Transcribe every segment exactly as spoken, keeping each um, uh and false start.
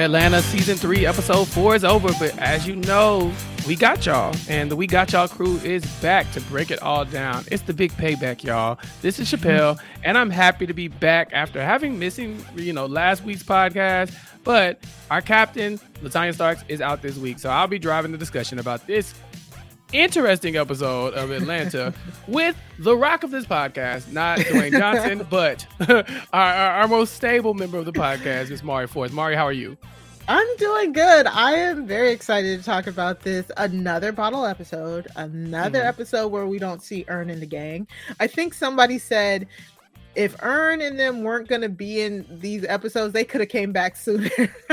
Atlanta season three, episode four is over, but as you know, we got y'all, and the We Got Y'all crew is back to break it all down. It's the big payback, y'all. This is Chappelle, and I'm happy to be back after having missing, you know, last week's podcast. But our captain, Latanya Starks, is out this week, so I'll be driving the discussion about this interesting episode of Atlanta with the rock of this podcast, not Dwayne Johnson, but our, our, our most stable member of the podcast is Mari Force. Mari, how are you? I'm doing good. I am very excited to talk about this. Another bottle episode, another mm-hmm. episode where we don't see Earn and the gang. I think somebody said if Earn and them weren't going to be in these episodes, they could have came back sooner.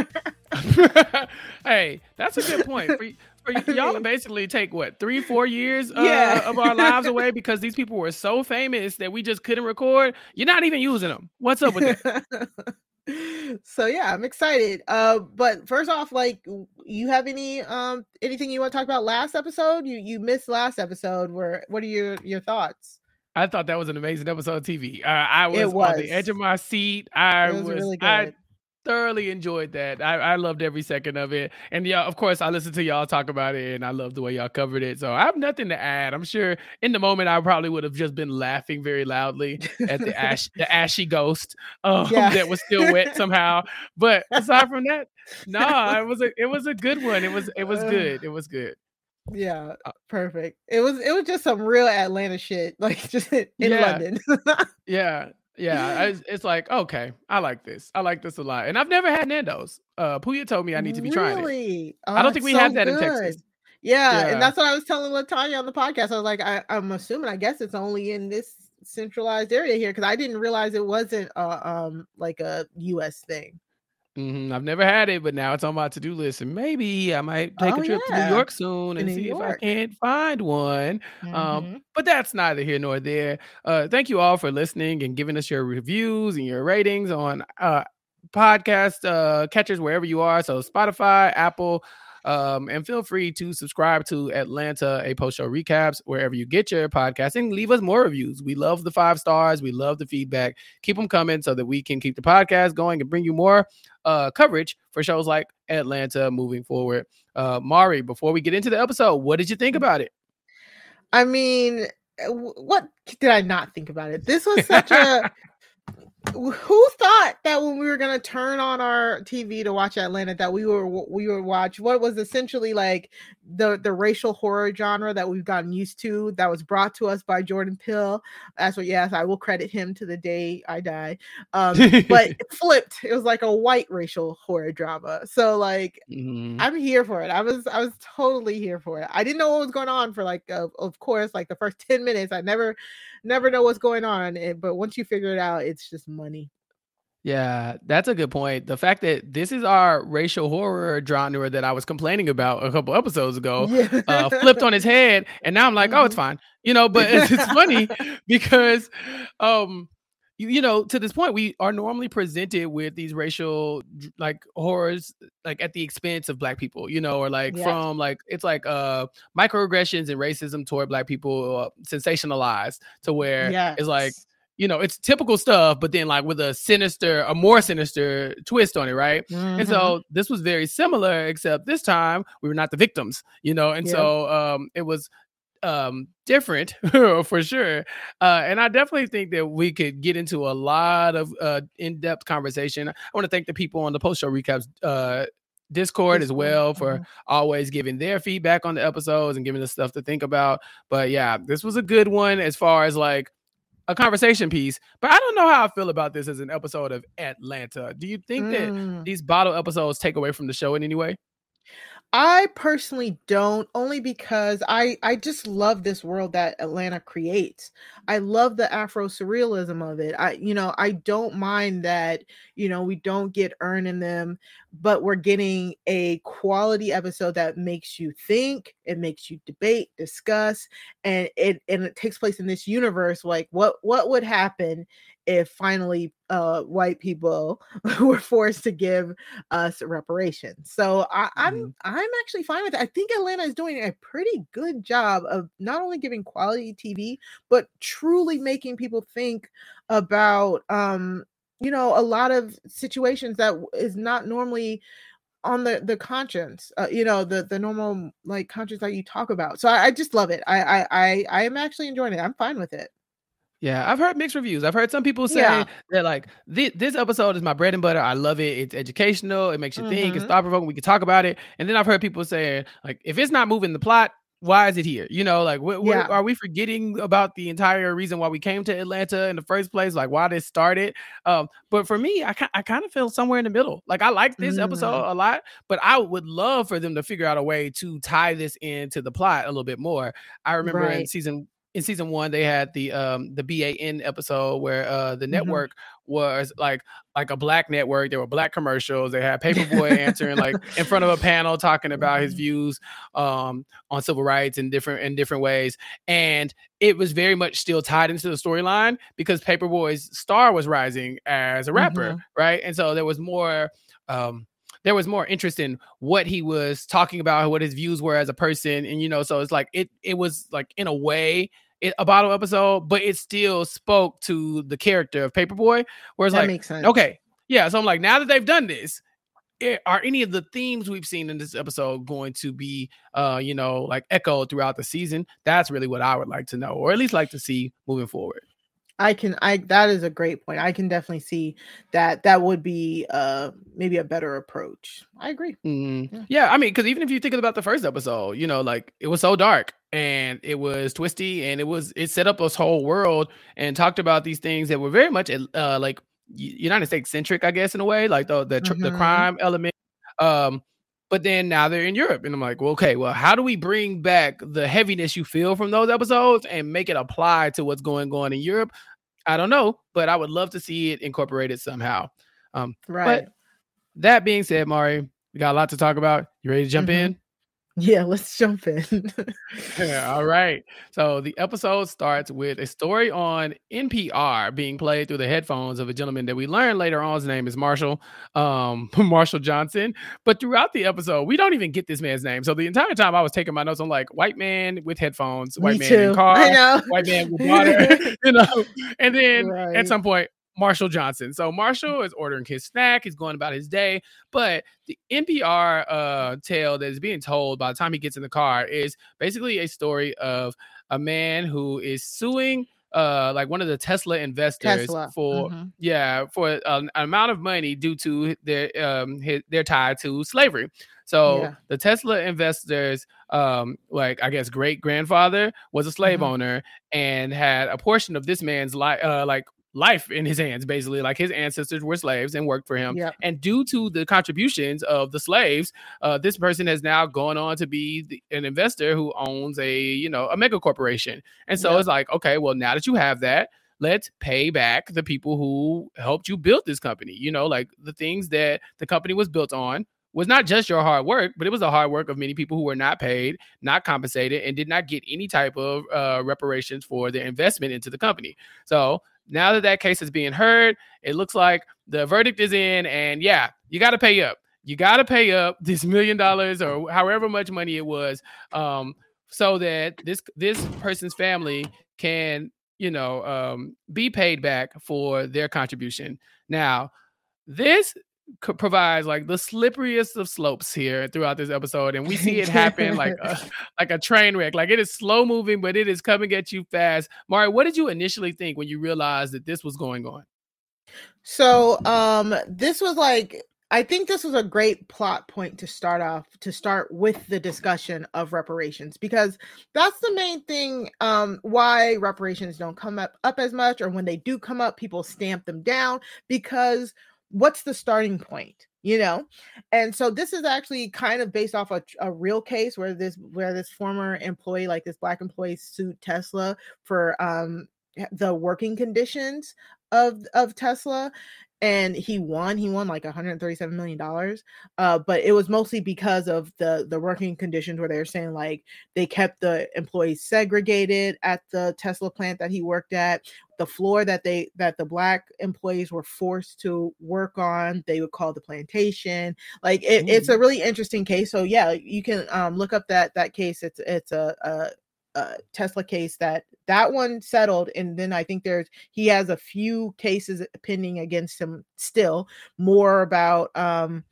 Hey, that's a good point. For, for y'all to basically take what three, four years uh, yeah. of our lives away because these people were so famous that we just couldn't record. You're not even using them. What's up with that? So yeah, I'm excited. Uh, but first off, like, you have any um anything you want to talk about last episode? You you missed last episode. Where what are your your thoughts? I thought that was an amazing episode of T V. Uh, I was, was on the edge of my seat. I it was, was really good. I thoroughly enjoyed that. I, I loved every second of it. And yeah, of course, I listened to y'all talk about it, and I love the way y'all covered it. So I have nothing to add. I'm sure in the moment I probably would have just been laughing very loudly at the ash, the ashy ghost um, yeah. that was still wet somehow. But aside from that, no, nah, it was a it was a good one. It was it was good. It was good. Yeah, perfect. It was it was just some real Atlanta shit, like just in yeah. London. yeah. Yeah, I, it's like, okay, I like this. I like this a lot. And I've never had Nando's. Uh, Puya told me I need to be really? trying it. Oh, I don't think we so have that good. in Texas. Yeah, yeah, and that's what I was telling Latanya on the podcast. I was like, I, I'm assuming, I guess it's only in this centralized area here, because I didn't realize it wasn't uh, um like a U S thing. Mm-hmm. I've never had it, but now it's on my to-do list, and maybe I might take oh, a trip yeah. to New York soon and in see New if York. I can't find one. Mm-hmm. Um, but that's neither here nor there. Uh, thank you all for listening and giving us your reviews and your ratings on uh, podcast uh, catchers wherever you are. So Spotify, Apple, um, and feel free to subscribe to Atlanta, a post-show recaps, wherever you get your podcasting. Leave us more reviews. We love the five stars. We love the feedback. Keep them coming so that we can keep the podcast going and bring you more uh, coverage for shows like Atlanta moving forward. Uh, Mari, before we get into the episode, what did you think about it? I mean, what did I not think about it? This was such a... Who thought that when we were gonna turn on our T V to watch Atlanta, that we were we were watch what was essentially like the the racial horror genre that we've gotten used to, that was brought to us by Jordan Peele. That's what, yes, I will credit him to the day I die. Um, but it flipped. It was like a white racial horror drama. So like, mm-hmm. I'm here for it. I was I was totally here for it. I didn't know what was going on for like, uh, of course, like the first ten minutes. I never. Never know what's going on, but once you figure it out, it's just money. Yeah, that's a good point. The fact that this is our racial horror genre that I was complaining about a couple episodes ago, yeah. uh, flipped on its head, and now I'm like, mm-hmm. oh, it's fine, you know. But it's, it's funny because, um, you, you know, to this point, we are normally presented with these racial like horrors, like at the expense of Black people, you know, or like yes. from like it's like uh microaggressions and racism toward Black people uh, sensationalized to where yes. it's like. You know, it's typical stuff, but then like with a sinister, a more sinister twist on it, right? Mm-hmm. And so this was very similar, except this time we were not the victims, you know? And yeah. so um, it was um, different for sure. Uh, and I definitely think that we could get into a lot of uh, in-depth conversation. I want to thank the people on the post-show recaps uh, Discord as well for mm-hmm. always giving their feedback on the episodes and giving us stuff to think about. But yeah, this was a good one as far as like, a conversation piece, but I don't know how I feel about this as an episode of Atlanta. Do you think mm. that these bottle episodes take away from the show in any way? I personally don't, only because I, I just love this world that Atlanta creates. I love the Afro surrealism of it. I, you know, I don't mind that, you know, we don't get Earn in them, but we're getting a quality episode that makes you think, it makes you debate, discuss, and it, and it takes place in this universe. Like what, what would happen if finally uh, white people were forced to give us reparations? So I, I'm mm-hmm. I'm actually fine with it. I think Atlanta is doing a pretty good job of not only giving quality T V, but truly making people think about, um, you know, a lot of situations that is not normally on the the conscience, uh, you know, the the normal like conscience that you talk about. So I, I just love it. I, I I I am actually enjoying it. I'm fine with it. Yeah, I've heard mixed reviews. I've heard some people say Yeah. that like this, this episode is my bread and butter. I love it. It's educational. It makes you think. It's Mm-hmm. thought provoking. We can talk about it. And then I've heard people saying like, if it's not moving the plot, why is it here? You know, like what, Yeah. what are we forgetting about the entire reason why we came to Atlanta in the first place? Like why this started? Um, but for me, I I kind of feel somewhere in the middle. Like I like this Mm. episode a lot, but I would love for them to figure out a way to tie this into the plot a little bit more. I remember in Right. season in season one, they had the um the B A N episode where uh the Mhm. network was like like a black network. There were black commercials. They had Paperboy answering like in front of a panel talking about his views um on civil rights in different in different ways. And it was very much still tied into the storyline because Paperboy's star was rising as a rapper, Mhm. right? And so there was more um there was more interest in what he was talking about, what his views were as a person. And, you know, so it's like, it, it was like in a way it, a bottle episode, but it still spoke to the character of Paperboy, where it's That like, makes sense. okay, yeah. So I'm like, now that they've done this, it, are any of the themes we've seen in this episode going to be, uh, you know, like echoed throughout the season? That's really what I would like to know, or at least like to see moving forward. I can I that is a great point. I can definitely see that that would be uh maybe a better approach. I agree. Mm, Yeah. yeah, I mean, because even if you think about the first episode, you know, like it was so dark and it was twisty and it was it set up this whole world and talked about these things that were very much uh like United States centric, I guess, in a way, like the the, tr- the Mhm. crime element. Um, but then now they're in Europe, and I'm like, well, okay, well, how do we bring back the heaviness you feel from those episodes and make it apply to what's going on in Europe? I don't know, but I would love to see it incorporated somehow. Um, Right. but that being said, Mari, we got a lot to talk about. You ready to jump Mhm. in? Yeah, let's jump in. Yeah, all right. So the episode starts with a story on N P R being played through the headphones of a gentleman that we learn later on. His name is Marshall, um, Marshall Johnson. But throughout the episode, we don't even get this man's name. So the entire time I was taking my notes, I'm like, white man with headphones, white Me man too. in car, I know. white man with water, you know. And then Right. at some point, Marshall Johnson. So Marshall is ordering his snack. He's going about his day. But the N P R uh, tale that is being told by the time he gets in the car is basically a story of a man who is suing uh, like one of the Tesla investors Tesla. for Mhm. yeah for an, an amount of money due to their um his, their tie to slavery. So Yeah. the Tesla investors, um, like I guess great grandfather was a slave Mhm. owner and had a portion of this man's life, uh, like life in his hands, basically. Like his ancestors were slaves and worked for him. Yep. And due to the contributions of the slaves, uh, this person has now gone on to be the, an investor who owns a, you know, a mega corporation. And so Yep. it's like, okay, well, now that you have that, let's pay back the people who helped you build this company. You know, like the things that the company was built on was not just your hard work, but it was the hard work of many people who were not paid, not compensated, and did not get any type of uh, reparations for their investment into the company. So now that that case is being heard, it looks like the verdict is in, and yeah, you got to pay up. You got to pay up this million dollars or however much money it was, um, so that this this person's family can, you know, um, be paid back for their contribution. Now, this provides like the slipperiest of slopes here throughout this episode, and we see it happen like a, like a train wreck. Like it is slow moving, but it is coming at you fast. Mari, what did you initially think when you realized that this was going on? So um this was like I think this was a great plot point to start off to start with the discussion of reparations, because that's the main thing um why reparations don't come up, up as much, or when they do come up, people stamp them down, because what's the starting point, you know? And so this is actually kind of based off a, a real case where this where this former employee, like this black employee, sued Tesla for um the working conditions of of Tesla, and he won he won like one hundred thirty-seven million dollars, uh but it was mostly because of the the working conditions, where they were saying like they kept the employees segregated at the Tesla plant that he worked at. The floor that they that the black employees were forced to work on, they would call the plantation. Like it, it's a really interesting case. So yeah, you can um look up that that case. It's it's a, a Uh, Tesla case that that one settled, and then I think there's he has a few cases pending against him still, more about um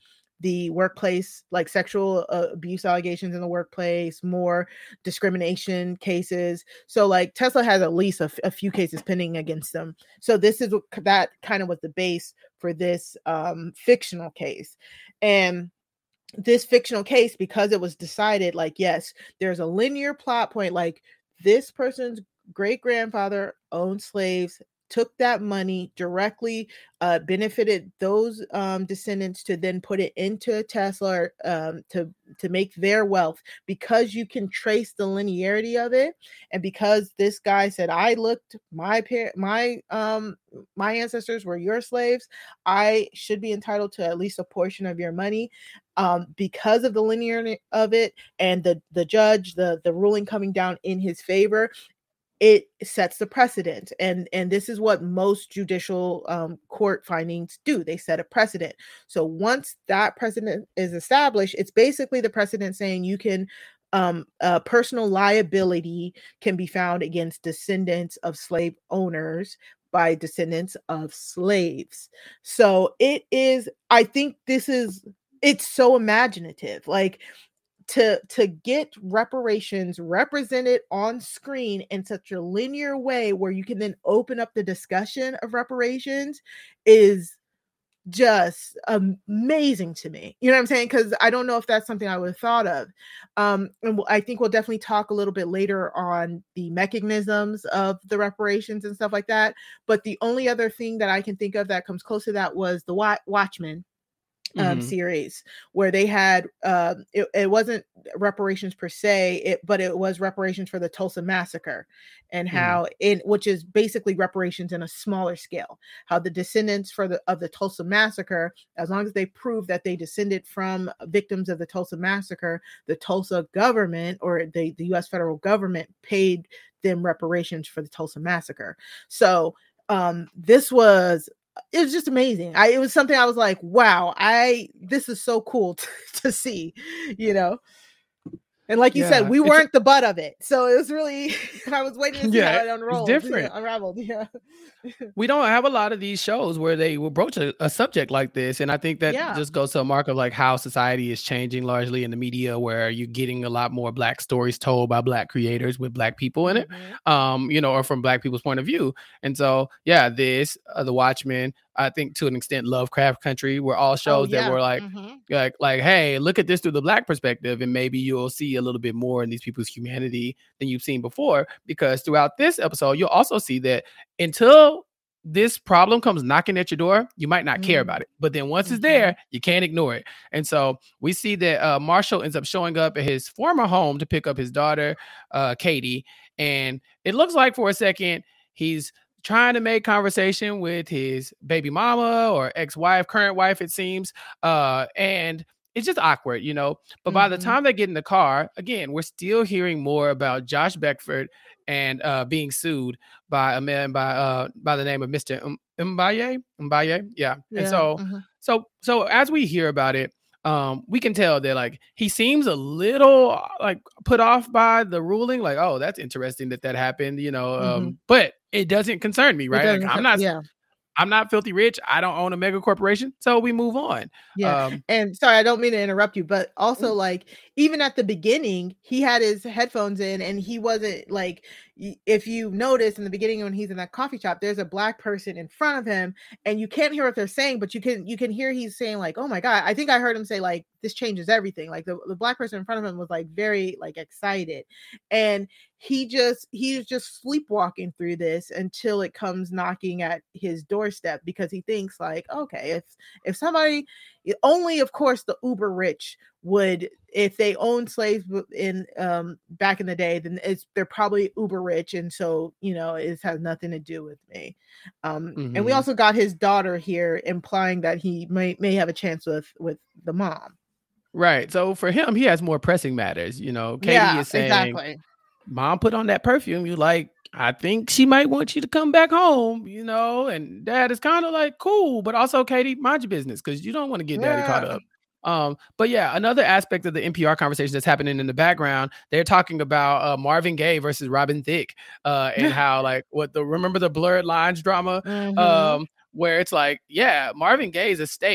the workplace, like sexual uh, abuse allegations in the workplace, more discrimination cases. So like Tesla has at least a, f- a few cases pending against them. So this is what, that kind of was the base for this um, fictional case. And this fictional case, because it was decided like, yes, there's a linear plot point, like this person's great grandfather owned slaves, took that money directly, uh, benefited those um, descendants to then put it into Tesla um, to to make their wealth, because you can trace the linearity of it, and because this guy said, I looked, my par- my um my ancestors were your slaves, I should be entitled to at least a portion of your money. Um, because of the linearity of it, and the the judge, the the ruling coming down in his favor, it sets the precedent. And and this is what most judicial um, court findings do. They set a precedent. So once that precedent is established, it's basically the precedent saying you can um, uh, personal liability can be found against descendants of slave owners by descendants of slaves. So it is, I think this is, it's so imaginative. Like, to to get reparations represented on screen in such a linear way where you can then open up the discussion of reparations is just amazing to me. You know what I'm saying? Because I don't know if that's something I would have thought of. Um, and I think we'll definitely talk a little bit later on the mechanisms of the reparations and stuff like that. But the only other thing that I can think of that comes close to that was the Watchmen Um, Mm-hmm. series, where they had uh, it, it wasn't reparations per se, it but it was reparations for the Tulsa massacre, and how mm-hmm. in which is basically reparations in a smaller scale, how the descendants for the of the Tulsa massacre, as long as they prove that they descended from victims of the Tulsa massacre, the Tulsa government or the, the U S federal government paid them reparations for the Tulsa massacre. So um, this was it was just amazing. I, it was something I was like, wow, I, this is so cool to, to see, you know? And like you yeah, said, we weren't the butt of it. So it was really, I was waiting to see yeah, how it unrolled. It's different. Yeah, unraveled. Yeah. We don't have a lot of these shows where they will broach a, a subject like this. And I think that yeah. just goes to a mark of like how society is changing largely in the media, where you're getting a lot more Black stories told by Black creators with Black people in it, mm-hmm. um, you know, or from Black people's point of view. And so, yeah, this, uh, The Watchmen, I think to an extent, Lovecraft Country were all shows oh, yeah. that were like, mm-hmm. like, like, hey, look at this through the Black perspective, and maybe you'll see a little bit more in these people's humanity than you've seen before. Because throughout this episode, you'll also see that until this problem comes knocking at your door, you might not mm-hmm. care about it. But then once mm-hmm. it's there, you can't ignore it. And so we see that uh, Marshall ends up showing up at his former home to pick up his daughter, uh, Katie. And it looks like for a second, he's trying to make conversation with his baby mama or ex-wife, current wife, it seems. Uh, and it's just awkward, you know. But mm-hmm. by the time they get in the car, again, we're still hearing more about Josh Beckford and uh, being sued by a man by uh, by the name of Mister M- Mbaye. Mbaye, yeah. yeah. And so, mm-hmm. so, so as we hear about it, um, we can tell that like he seems a little like put off by the ruling. Like, oh, that's interesting that that happened, you know. Um, mm-hmm. But it doesn't concern me, right? Like, I'm not. Yeah. I'm not filthy rich. I don't own a mega corporation. So we move on. Yeah. Um, and sorry, I don't mean to interrupt you, but also like even at the beginning, he had his headphones in and he wasn't like, if you notice in the beginning when he's in that coffee shop, there's a Black person in front of him and you can't hear what they're saying, but you can, you can hear he's saying like, oh my God, I think I heard him say like, this changes everything. Like the, the Black person in front of him was like very like excited. And he just, he's just sleepwalking through this until it comes knocking at his doorstep, because he thinks like, okay, if, if somebody, only of course the uber rich would, if they owned slaves in um back in the day, then it's they're probably uber rich, and so you know it has nothing to do with me. Um mm-hmm. And we also got his daughter here, implying that he may may have a chance with with the mom. Right. So for him, he has more pressing matters. You know, Katie yeah, is saying, exactly. Mom put on that perfume. You like, I think she might want you to come back home, you know, and Dad is kind of like, cool, but also Katie, mind your business, because you don't want to get Daddy yeah. caught up. Um, but yeah, another aspect of the N P R conversation that's happening in the background, they're talking about uh, Marvin Gaye versus Robin Thicke, uh, and how like what the remember the Blurred Lines drama, mm-hmm. um, where it's like, yeah, Marvin Gaye's estate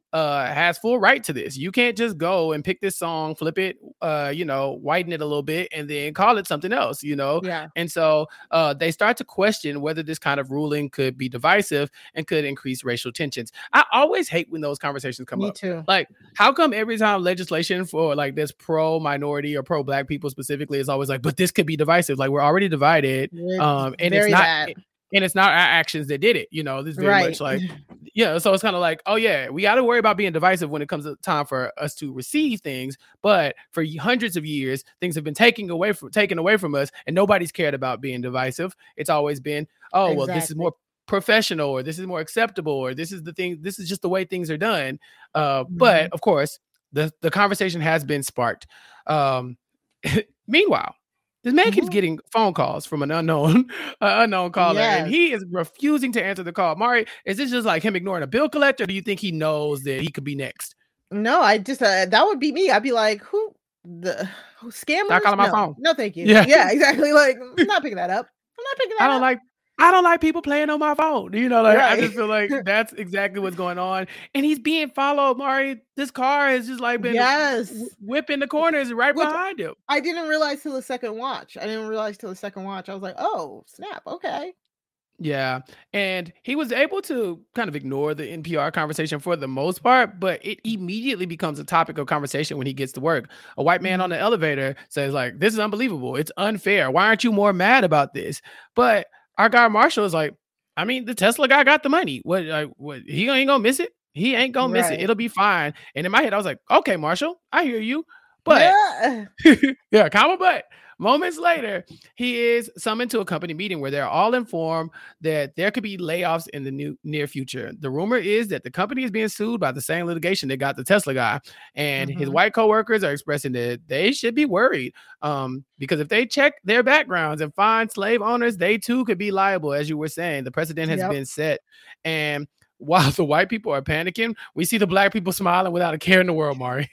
uh, has full right to this. You can't just go and pick this song, flip it, uh, you know, whiten it a little bit, and then call it something else, you know? Yeah. And so uh, they start to question whether this kind of ruling could be divisive and could increase racial tensions. I always hate when those conversations come Me up. too. Like, how come every time legislation for like this pro-minority or pro-black people specifically is always like, but this could be divisive. Like, we're already divided. Um, and Very it's not... bad. And it's not our actions that did it, you know. This is very Right. much like, yeah. So it's kind of like, oh yeah, we got to worry about being divisive when it comes to time for us to receive things. But for hundreds of years, things have been taken away from taken away from us, and nobody's cared about being divisive. It's always been, oh well, this is Exactly. more professional, or this is more acceptable, or this is the thing. This is just the way things are done. Uh, Mhm. But of course, the the conversation has been sparked. Um, meanwhile. This man keeps Mhm. getting phone calls from an unknown uh, unknown caller, and Yes. he is refusing to answer the call. Mari, is this just like him ignoring a bill collector? Or do you think he knows that he could be next? No, I just uh, that would be me. I'd be like, who the who, scammers? Stop calling my no, phone. no, thank you. Yeah. Yeah, exactly. Like, I'm not picking that up. I'm not picking that I don't up. like I don't like people playing on my phone. You know, like I Right. just feel like that's exactly what's going on. And he's being followed, Mari. This car has just like been Yes. wh- whipping the corners right Which- behind him. I didn't realize till the second watch. I didn't realize till the second watch. I was like, oh, snap. Okay. Yeah. And he was able to kind of ignore the N P R conversation for the most part, but it immediately becomes a topic of conversation when he gets to work. A white man on the elevator says, like, this is unbelievable. It's unfair. Why aren't you more mad about this? But our guy Marshall is like, I mean, the Tesla guy got the money. What, like, what he ain't gonna miss it. He ain't gonna miss it. Right. It'll be fine. And in my head, I was like, okay, Marshall, I hear you. But Yeah. yeah, comma but. Moments later, he is summoned to a company meeting where they're all informed that there could be layoffs in the new near future. The rumor is that the company is being sued by the same litigation that got the Tesla guy, and his Mhm. white coworkers are expressing that they should be worried um, because if they check their backgrounds and find slave owners, they too could be liable. As you were saying, the precedent has Yep. been set, and while the white people are panicking, we see the black people smiling without a care in the world, Mari.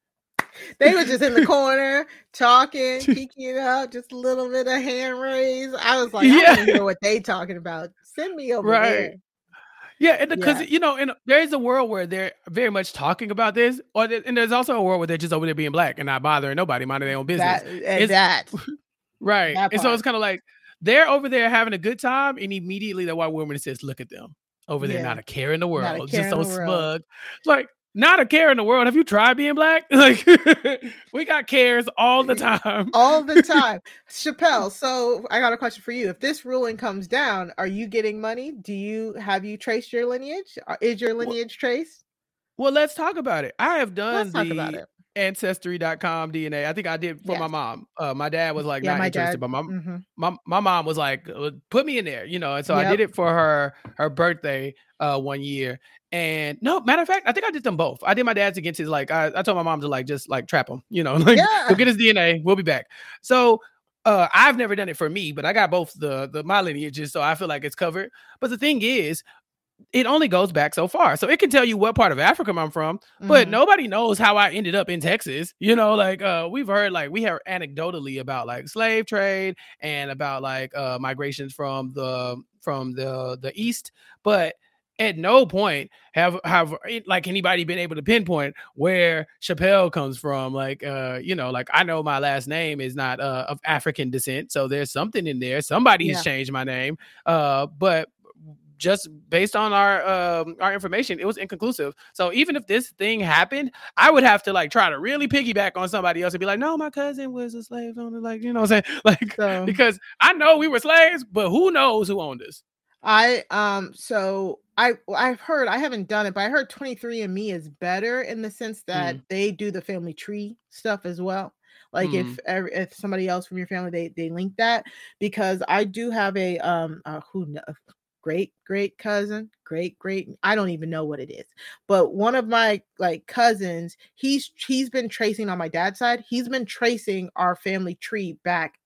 They were just in the corner talking, peeking out, just a little bit of hand raise. I was like, I Yeah. don't know what they talking about. Send me over Right. there. Yeah, and because Yeah. you know, and there is a world where they're very much talking about this, or there, and there's also a world where they're just over there being black and not bothering nobody, minding their own business. That and It's- that. Right, that and so part. it's kind of like they're over there having a good time, and immediately the white woman says, "Look at them over there, Yeah. not a care in the world, Not a just care so in the world. smug." Like, not a care in the world. Have you tried being black? Like, we got cares all the time. All the time. Chappelle, so I got a question for you. If this ruling comes down, are you getting money? Do you have you traced your lineage? Uh, Is your lineage traced? Well, let's talk about it. I have done Let's talk the about it. ancestry dot com D N A. I think I did for Yes. my mom. Uh, my dad was like Yeah, not my interested, dad. but my, Mhm. my my mom was like, "Uh, put me in there, you know. And so I Yep. did it for her her birthday uh one year. And no, matter of fact, I think I did them both. I did my dad's against his like I, I told my mom to like just like trap him, you know, like Yeah. go get his D N A, we'll be back. So uh I've never done it for me, but I got both the the my lineages, so I feel like it's covered. But the thing is, it only goes back so far. So it can tell you what part of Africa I'm from, but Mhm. nobody knows how I ended up in Texas. You know, like uh we've heard like we heard anecdotally about like slave trade and about like uh migrations from the from the the east, but at no point have have like anybody been able to pinpoint where Chappelle comes from. Like uh, you know, like I know my last name is not uh of African descent, so there's something in there. Somebody has Yeah. changed my name. Uh, but just based on our um our information, it was inconclusive. So even if this thing happened, I would have to like try to really piggyback on somebody else and be like, no, my cousin was a slave owner, like, you know what I'm saying? Like, So- because I know we were slaves, but who knows who owned us? I um so I I've heard, I haven't done it, but I heard twenty-three and me is better in the sense that they do the family tree stuff as well. Like if Mm. ev- if somebody else from your family they they link that, because I do have a um uh, who kno- great great cousin, great great I don't even know what it is. But one of my like cousins, he's he's been tracing on my dad's side. He's been tracing our family tree back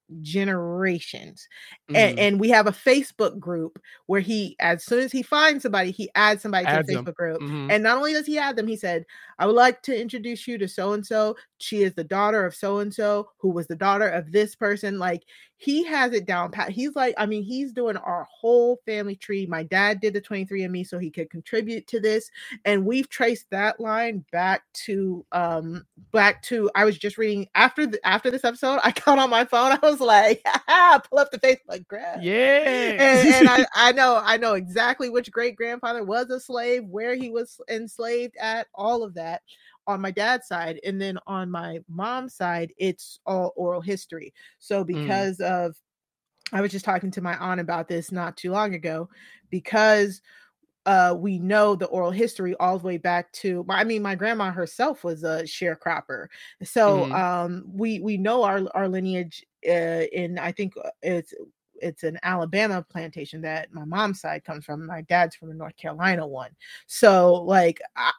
generations. Mm. And, and we have a Facebook group where he, as soon as he finds somebody, he adds somebody Adds to the them. Facebook group. Mm-hmm. And not only does he add them, he said, I would like to introduce you to so-and-so. She is the daughter of so-and-so, who was the daughter of this person. Like, he has it down pat. He's like, I mean, he's doing our whole family tree. My dad did the twenty-three and me so he could contribute to this. And we've traced that line back to, um, back to, I was just reading after the, after this episode, I got on my phone. I was like, pull up the Facebook graph. Yeah. And, and I, I know, I know exactly which great grandfather was a slave, where he was enslaved at, all of that on my dad's side. And then on my mom's side, it's all oral history. So because mm. of, I was just talking to my aunt about this not too long ago, because uh, we know the oral history all the way back to, I mean, my grandma herself was a sharecropper. So mm-hmm. um, we, we know our, our lineage uh, in, I think it's, it's an Alabama plantation that my mom's side comes from. My dad's from a North Carolina one. So like, I,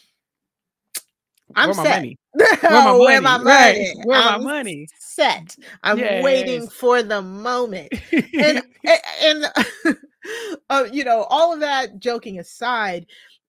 I'm Where set. My money? Where my money? Where my money? Right. Where I'm my money? Set. I'm yes. waiting for the moment. and and uh, you know, all of that joking aside,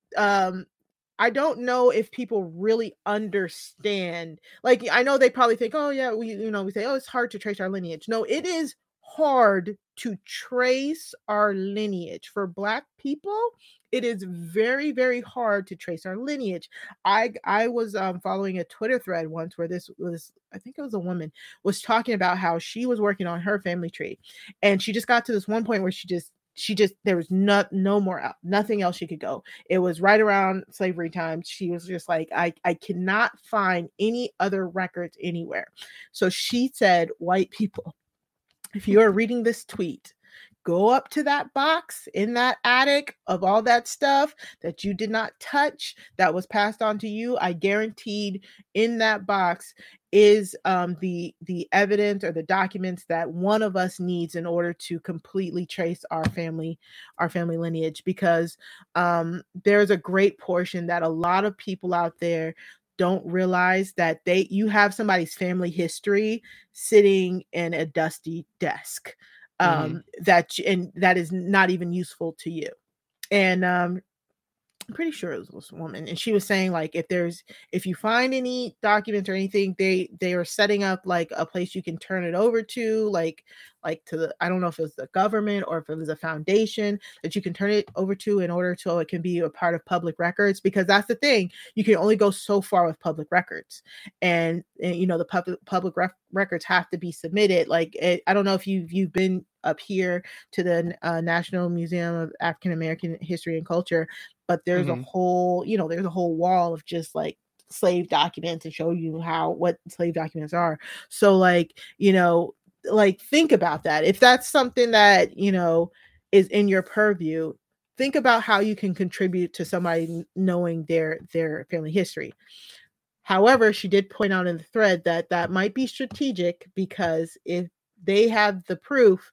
um, I don't know if people really understand. Like, I know they probably think, oh yeah, we, you know, we say, oh, it's hard to trace our lineage. No, it is hard to trace our lineage. For Black people, it is very, very hard to trace our lineage. I I was um, following a Twitter thread once where this was, I think it was a woman, was talking about how she was working on her family tree. And she just got to this one point where she just, she just, there was not, no more, out, nothing else she could go. It was right around slavery time. She was just like, I, I cannot find any other records anywhere. So she said, white people, if you are reading this tweet, go up to that box in that attic of all that stuff that you did not touch, that was passed on to you. I guaranteed in that box is um, the the evidence or the documents that one of us needs in order to completely trace our family, our family lineage, because um, there's a great portion that a lot of people out there don't realize, that they you have somebody's family history sitting in a dusty desk. Um, mm-hmm. that and that is not even useful to you. And um, I'm pretty sure it was a woman, and she was saying, like, if there's if you find any documents or anything, they they are setting up like a place you can turn it over to, like like to the, I don't know if it was the government or if it was a foundation that you can turn it over to in order so it can be a part of public records, because that's the thing, you can only go so far with public records, and, and you know, the public public ref- records have to be submitted. Like it, I don't know if you've you've been up here to the uh, National Museum of African American History and Culture, but there's mm-hmm. a whole, you know, there's a whole wall of just like slave documents and show you how what slave documents are. So like, you know, like think about that. If that's something that, you know, is in your purview, think about how you can contribute to somebody knowing their their family history. However, she did point out in the thread that that might be strategic, because if they have the proof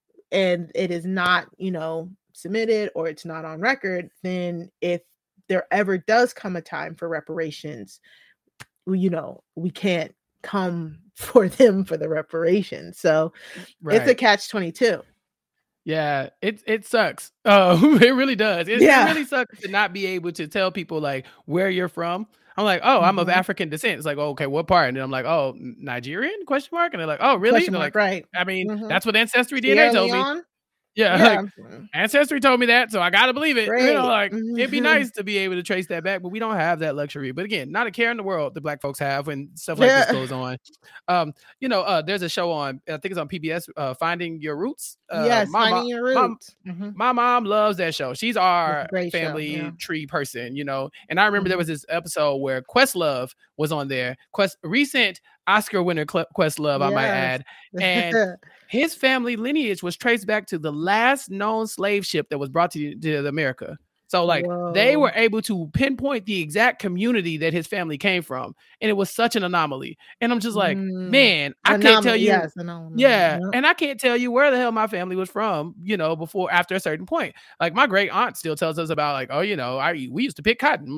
and it is not, you know, submitted or it's not on record, then if there ever does come a time for reparations, you know, we can't come for them for the reparations. So right. It's a catch twenty-two. Yeah, it it sucks. Oh, it really does. It, yeah. it really sucks to not be able to tell people like where you're from. I'm like, oh, I'm mm-hmm. of African descent. It's like, oh, okay, what part? And then I'm like, oh, Nigerian? Question mark. And they're like, oh, really? Question and mark, like, right. I mean, mm-hmm. that's what Ancestry D N A told me. Yeah, yeah. Like, Ancestry told me that, so I gotta believe it. Great. You know, like mm-hmm. it'd be nice to be able to trace that back, but we don't have that luxury. But again, not a care in the world the Black folks have when stuff like yeah. this goes on. Um, you know, uh, there's a show on, I think it's on P B S, uh, Finding Your Roots. Uh, yes, my Finding mom, Your Roots. My, mm-hmm. my mom loves that show. She's our family show, yeah. tree person, you know. And I remember mm-hmm. there was this episode where Questlove was on there. Quest recent Oscar winner Questlove, yes. I might add, and his family lineage was traced back to the last known slave ship that was brought to, to America. So like Whoa. They were able to pinpoint the exact community that his family came from. And it was such an anomaly. And I'm just like, mm. man, I Anom- can't tell you. Yes, yeah. Yep. And I can't tell you where the hell my family was from, you know, before, after a certain point. Like my great aunt still tells us about like, oh, you know, I we used to pick cotton. I'm like,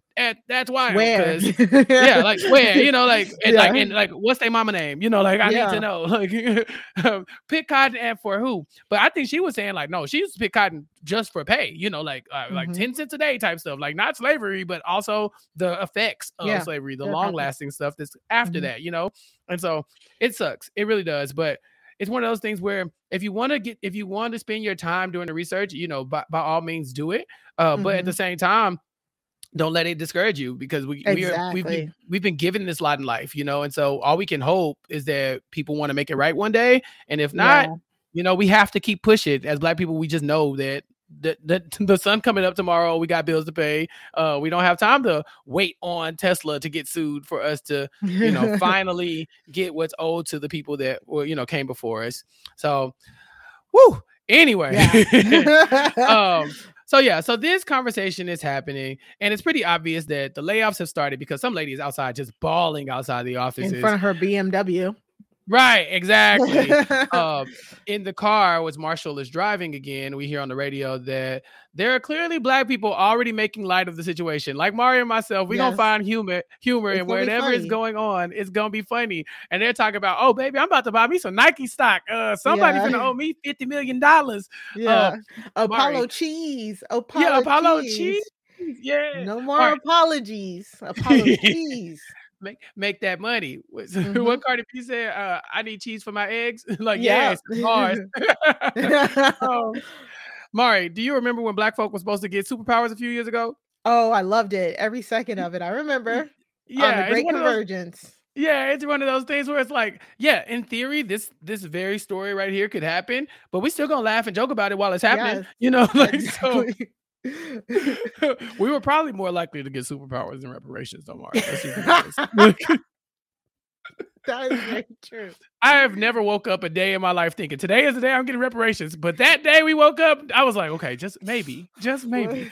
That, that's wild. Where? Yeah, like where, you know, like and Yeah. like and like what's their mama name? You know, like I Yeah. need to know. Like um, pick cotton and for who? But I think she was saying like, no, she used to pick cotton just for pay, you know, like uh, mm-hmm. like ten cents a day type stuff, like not slavery, but also the effects of yeah. slavery, the long lasting stuff that's after mm-hmm. that, you know. And so it sucks. It really does. But it's one of those things where if you want to get if you want to spend your time doing the research, you know, by, by all means do it. Uh, mm-hmm. But at the same time, don't let it discourage you, because we, exactly. we are, we've, been, we've been given this lot in life, you know, and so all we can hope is that people want to make it right one day. And if not, yeah. you know, we have to keep pushing. As Black people, we just know that the, the, the sun coming up tomorrow, we got bills to pay. Uh, we don't have time to wait on Tesla to get sued for us to, you know, finally get what's owed to the people that were, you know, came before us. So, woo. Anyway. Yeah. um, So yeah, so this conversation is happening, and it's pretty obvious that the layoffs have started because some lady is outside just bawling outside the offices. In front of her B M W. Right, exactly. um, in the car, as Marshall is driving again, we hear on the radio that there are clearly Black people already making light of the situation. Like Mario and myself, we're yes. going to find humor, humor and whatever is going on, it's going to be funny. And they're talking about, oh, baby, I'm about to buy me some Nike stock. Uh, somebody's yeah. going to owe me fifty million dollars. Yeah. Uh, Apollo Mari. cheese. Apollo yeah, Apollo cheese. cheese. Yeah. No more right. apologies. Apollo cheese. Make make that money. Mm-hmm. What Cardi B said, uh, I need cheese for my eggs. Like, yeah. yes, bars. um, Mari, do you remember when Black folk was supposed to get superpowers a few years ago? Oh, I loved it. Every second of it. I remember. Yeah. On the Great Convergence. Those, yeah, it's one of those things where it's like, yeah, in theory, this this very story right here could happen, but we still gonna laugh and joke about it while it's happening. Yes. You know, like exactly. so. We were probably more likely to get superpowers than reparations, though, Mark. That is very true. I have never woke up a day in my life thinking today is the day I'm getting reparations. But that day we woke up, I was like, okay, just maybe, just maybe.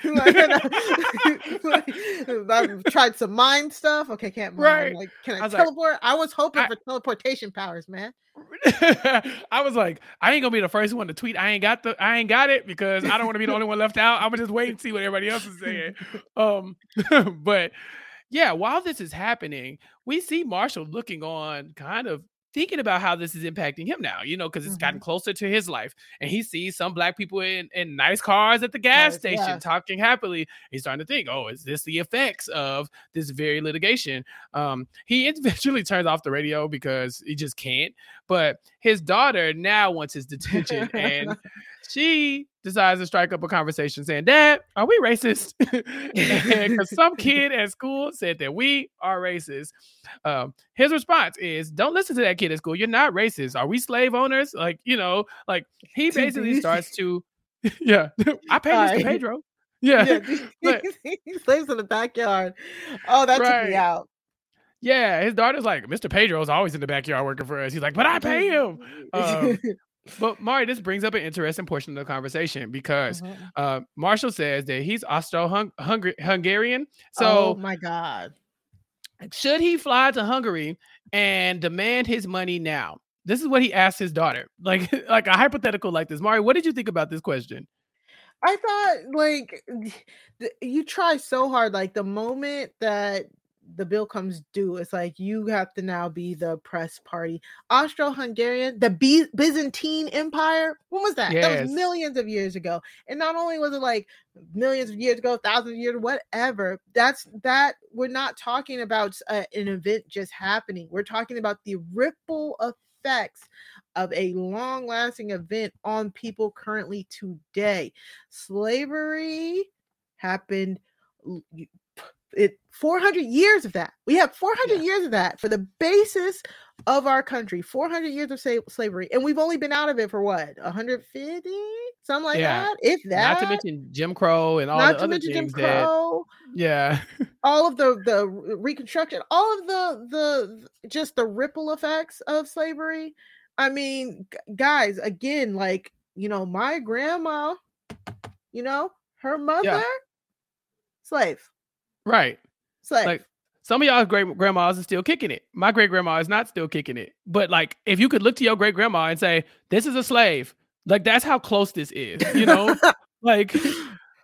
I've tried some mind stuff. Okay, can't mind. Right. Like, can I, I teleport? Like, I was hoping I, for teleportation powers, man. I was like, I ain't gonna be the first one to tweet. I ain't got the, I ain't got it because I don't want to be the only one left out. I'm gonna just wait and see what everybody else is saying. Um, but yeah, while this is happening, we see Marshall looking on, kind of thinking about how this is impacting him now, you know, because it's mm-hmm. gotten closer to his life. And he sees some Black people in, in nice cars at the gas nice, station yeah. talking happily. He's starting to think, oh, is this the effects of this very litigation? Um, he eventually turns off the radio because he just can't. But his daughter now wants his detention. And she decides to strike up a conversation saying, Dad, are we racist? Because some kid at school said that we are racist. Um, his response is, don't listen to that kid at school. You're not racist. Are we slave owners? Like, you know, like he basically starts to, yeah, I pay Mister Pedro. Yeah. yeah but, he slaves in the backyard. Oh, that right. took me out. Yeah, his daughter's like, Mister Pedro's always in the backyard working for us. He's like, but I pay him. Um, but Mari, this brings up an interesting portion of the conversation because mm-hmm. uh, Marshall says that he's Austro-Hungarian. So, oh my God. Should he fly to Hungary and demand his money now? This is what he asked his daughter. Like, like a hypothetical like this. Mari, what did you think about this question? I thought, like, you try so hard. Like, the moment that the bill comes due, it's like you have to now be the press party. Austro-Hungarian, the B- Byzantine Empire, when was that? Yes. That was millions of years ago. And not only was it like millions of years ago, thousands of years, whatever, that's that we're not talking about uh, an event just happening. We're talking about the ripple effects of a long-lasting event on people currently today. Slavery happened it four hundred years of that. We have four hundred yeah. years of that for the basis of our country. four hundred years of sa- slavery, and we've only been out of it for what, one hundred fifty, something like yeah. that. If that, not to mention Jim Crow and all not the to other mention things Jim Crow. That, yeah, all of the the Reconstruction, all of the the just the ripple effects of slavery. I mean, g- guys, again, like, you know, my grandma, you know, her mother, yeah. slave. Right. Slave. Like, some of y'all great grandmas are still kicking it. My great grandma is not still kicking it. But like, if you could look to your great grandma and say, this is a slave, like, that's how close this is, you know? Like,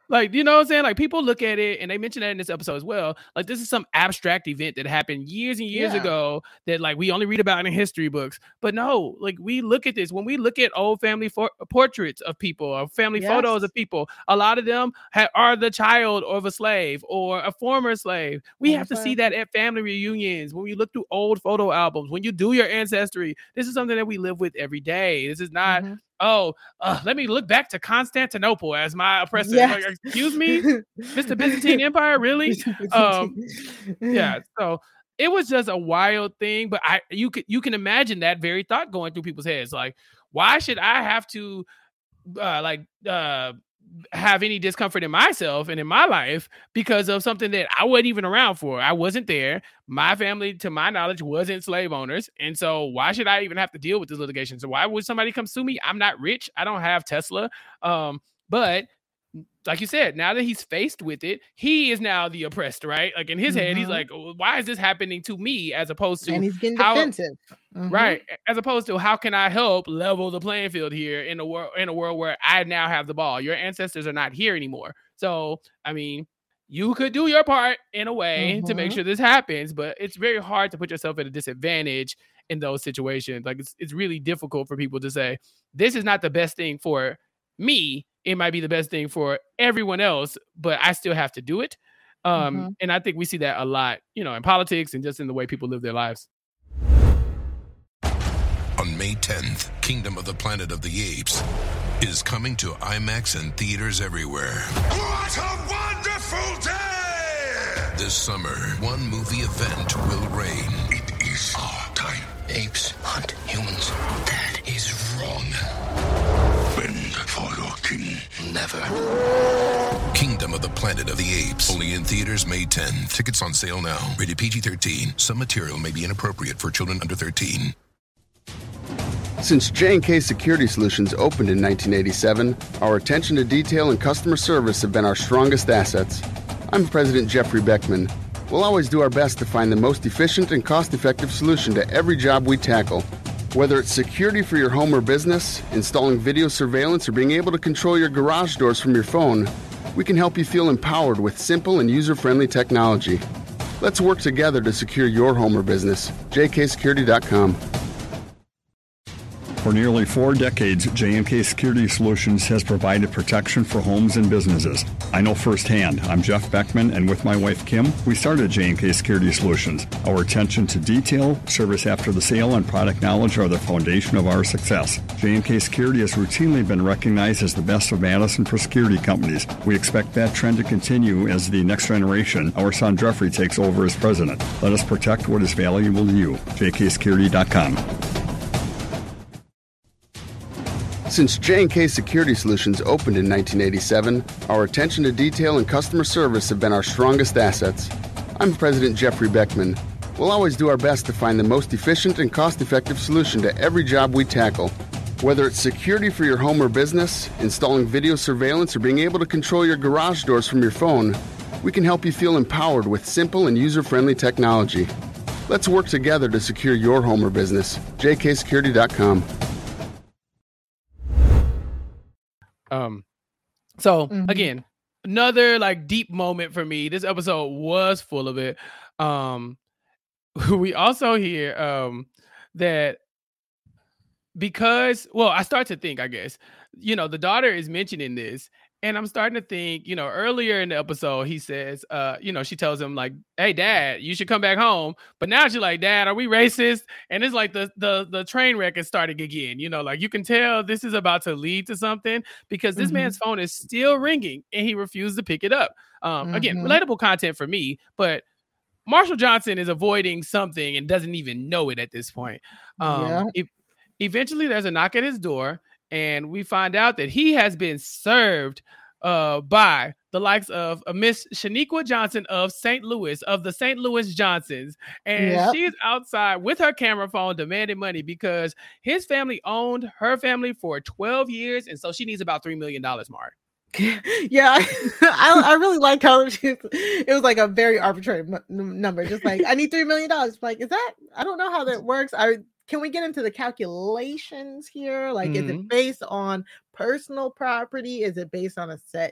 Like, you know what I'm saying? Like, people look at it, and they mentioned that in this episode as well. Like, this is some abstract event that happened years and years Yeah. ago that, like, we only read about in history books. But no, like, we look at this. When we look at old family for- portraits of people or family Yes. photos of people, a lot of them ha- are the child of a slave or a former slave. We Former have to slave. see that at family reunions, when we look through old photo albums, when you do your ancestry. This is something that we live with every day. This is not... Mhm. Oh, uh, let me look back to Constantinople as my oppressor. Yes. Like, excuse me, Mister Byzantine Empire, really? Um, yeah. So it was just a wild thing, but I you could you can imagine that very thought going through people's heads. Like, why should I have to uh, like uh, have any discomfort in myself and in my life because of something that I wasn't even around for? I wasn't there. My family, to my knowledge, wasn't slave owners. And so why should I even have to deal with this litigation? So why would somebody come sue me? I'm not rich. I don't have Tesla. Um, but like you said, now that he's faced with it, he is now the oppressed, right? Like in his mm-hmm. head, he's like, why is this happening to me? As opposed to and he's getting how, defensive. Mm-hmm. Right. As opposed to how can I help level the playing field here in a world in a world where I now have the ball? Your ancestors are not here anymore. So, I mean, you could do your part in a way mm-hmm. to make sure this happens, but it's very hard to put yourself at a disadvantage in those situations. Like it's it's really difficult for people to say, this is not the best thing for me. It might be the best thing for everyone else, but I still have to do it. Um, mm-hmm. And I think we see that a lot, you know, in politics and just in the way people live their lives. On May tenth, Kingdom of the Planet of the Apes is coming to IMAX and theaters everywhere. What a wonderful day! This summer, one movie event will reign. It is our time. Apes hunt humans. That is wrong. Bend for your king. Never. Kingdom of the Planet of the Apes. Only in theaters May tenth. Tickets on sale now. Rated P G thirteen. Some material may be inappropriate for children under thirteen. Since J and K Security Solutions opened in nineteen eighty-seven, our attention to detail and customer service have been our strongest assets. I'm President Jeffrey Beckman. We'll always do our best to find the most efficient and cost-effective solution to every job we tackle. Whether it's security for your home or business, installing video surveillance, or being able to control your garage doors from your phone, we can help you feel empowered with simple and user-friendly technology. Let's work together to secure your home or business. J K security dot com. For nearly four decades, J and K Security Solutions has provided protection for homes and businesses. I know firsthand. I'm Jeff Beckman, and with my wife, Kim, we started J and K Security Solutions. Our attention to detail, service after the sale, and product knowledge are the foundation of our success. J and K Security has routinely been recognized as the best of Madison for security companies. We expect that trend to continue as the next generation, our son Jeffrey, takes over as president. Let us protect what is valuable to you. J K security dot com. Since J and K Security Solutions opened in nineteen eighty-seven, our attention to detail and customer service have been our strongest assets. I'm President Jeffrey Beckman. We'll always do our best to find the most efficient and cost-effective solution to every job we tackle. Whether it's security for your home or business, installing video surveillance, or being able to control your garage doors from your phone, we can help you feel empowered with simple and user-friendly technology. Let's work together to secure your home or business. J K security dot com. Um, so Mhm. again, another like deep moment for me. This episode was full of it. Um, we also hear um that because, well, I start to think, I guess, you know, the daughter is mentioning this, and I'm starting to think, you know, earlier in the episode, he says, uh, you know, she tells him like, "Hey, Dad, you should come back home." But now she's like, "Dad, are we racist?" And it's like the the the train wreck is starting again. You know, like you can tell this is about to lead to something because this Mhm. man's phone is still ringing and he refused to pick it up. Um, again, Mhm. relatable content for me, but Marshall Johnson is avoiding something and doesn't even know it at this point. Um, Yeah. e- eventually, there's a knock at his door, and we find out that he has been served uh, by the likes of uh, Miss Shaniqua Johnson of Saint Louis, of the Saint Louis Johnsons. And Yep. she's outside with her camera phone demanding money because his family owned her family for twelve years. And so she needs about three million dollars, Mark. Yeah, I, I really like how she, it was like a very arbitrary m- number. Just like, I need three million dollars. Like, is that? I don't know how that works. I can we get into the calculations here? Like, is Mhm. it based on personal property? Is it based on a set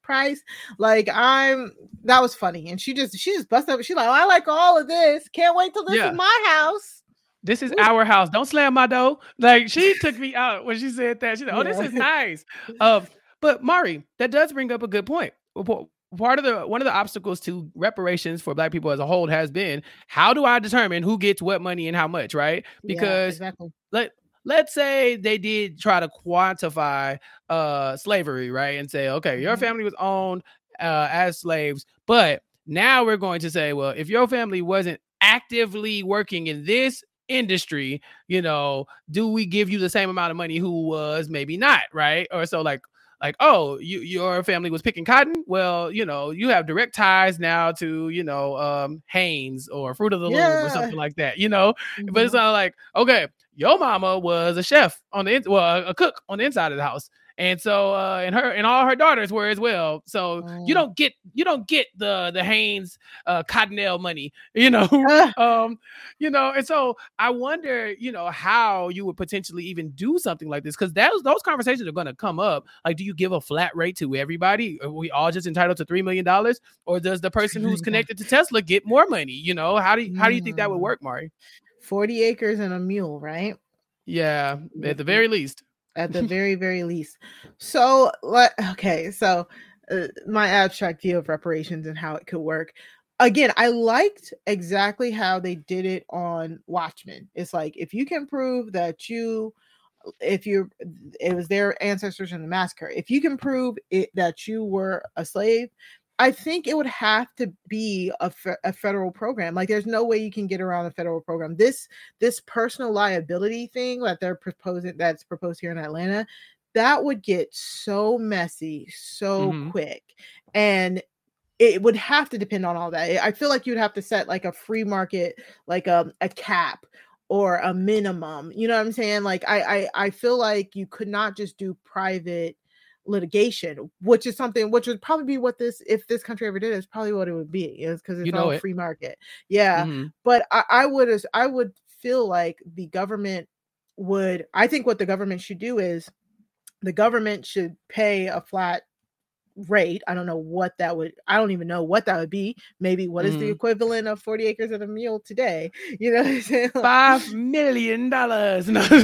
price. Like I'm, that was funny. And she just, she just busted up. She's like, oh, I like all of this. Can't wait till this Yeah. is my house. This is Ooh. our house. Don't slam my door. Like she took me out when she said that. She said, oh, Yeah. this is nice. Um, but Mari, that does bring up a good point. Part of the one of the obstacles to reparations for Black people as a whole has been, how do I determine who gets what money and how much, right? Because yeah, exactly. let let's say they did try to quantify uh slavery, right? And say, okay, mm-hmm. your family was owned uh as slaves, but now we're going to say, well, if your family wasn't actively working in this industry, you know, do we give you the same amount of money who was maybe not, right? Or so like Like, oh, you, your family was picking cotton. Well, you know, you have direct ties now to, you know, um, Hanes or Fruit of the yeah. Loom or something like that, you know. Mm-hmm. But it's not like, okay, your mama was a chef on the, in- well, a cook on the inside of the house. And so, uh, and her and all her daughters were as well. So mm. you don't get you don't get the the Hanes uh, Cottonelle money, you know, um, you know. And so I wonder, you know, how you would potentially even do something like this, because those those conversations are going to come up. Like, do you give a flat rate to everybody? Are we all just entitled to three million dollars, or does the person who's connected to Tesla get more money? You know, how do you, how do you think that would work, Mari? Forty acres and a mule, right? Yeah, at the very least. At the very, very least. So, let okay. So, uh, my abstract view of reparations and how it could work. Again, I liked exactly how they did it on Watchmen. It's like, if you can prove that you, if you, it was their ancestors in the massacre. If you can prove it that you were a slave, I think it would have to be a, fe- a federal program. Like, there's no way you can get around a federal program. This this personal liability thing that they're proposing, that's proposed here in Atlanta, that would get so messy so mm-hmm. quick, and it would have to depend on all that. I feel like you'd have to set like a free market, like a, a cap or a minimum. You know what I'm saying? Like, I I, I feel like you could not just do private litigation, which is something which would probably be what this, if this country ever did, it's probably what it would be, is because it's you know all it. free market. Yeah. Mm-hmm. But I, I would I would feel like the government would, I think what the government should do is the government should pay a flat rate. I don't know what that would, I don't even know what that would be. Maybe what mm-hmm. is the equivalent of forty acres and a mule today? You know what I'm saying? Five million dollars.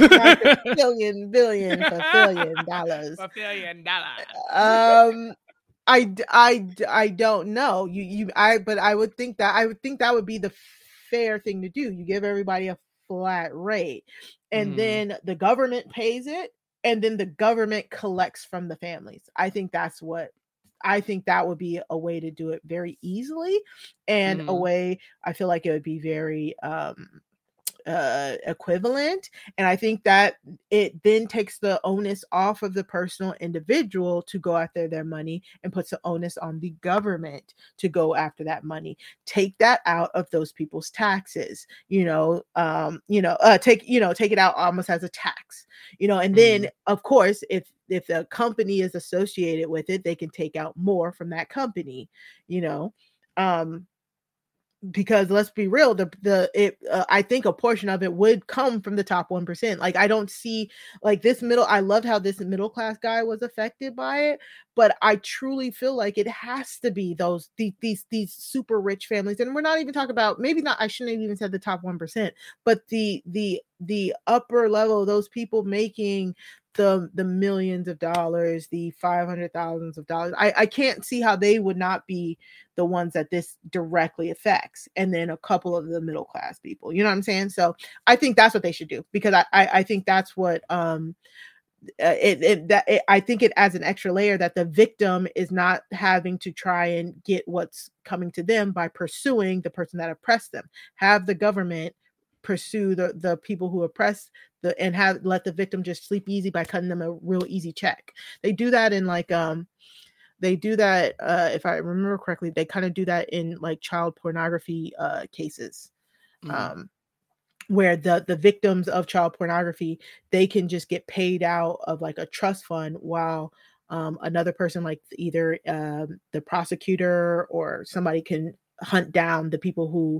billion, billion, for billion dollars. For billion dollars. Um, I, I, I don't know. You, you, I, but I would think that, I would think that would be the fair thing to do. You give everybody a flat rate, and mm. then the government pays it, and then the government collects from the families. I think that's what, I think that would be a way to do it very easily, and mm. a way I feel like it would be very um, uh, equivalent. And I think that it then takes the onus off of the personal individual to go after their money, and puts the onus on the government to go after that money. Take that out of those people's taxes, you know, um, you know, uh, take, you know, take it out almost as a tax, you know, and mm. then of course, if if a company is associated with it, they can take out more from that company, you know, um, because let's be real, the the it uh, I think a portion of it would come from the top one percent. Like, I don't see like this middle. I loved how this middle class guy was affected by it, but I truly feel like it has to be those these these, these super rich families, and we're not even talking about, maybe not. I shouldn't have even said the top one percent, but the the the upper level, those people making the the millions of dollars, the five hundred thousands of dollars. I, I can't see how they would not be the ones that this directly affects. And then a couple of the middle class people, you know what I'm saying? So I think that's what they should do, because I, I, I think that's what um uh, it, it that it, I think it adds an extra layer, that the victim is not having to try and get what's coming to them by pursuing the person that oppressed them. Have the government pursue the the people who oppress the, and have let the victim just sleep easy by cutting them a real easy check. They do that in like um they do that uh if I remember correctly, they kind of do that in like child pornography uh cases. Mm-hmm. um where the the victims of child pornography, they can just get paid out of like a trust fund, while um another person, like either um the prosecutor or somebody, can hunt down the people who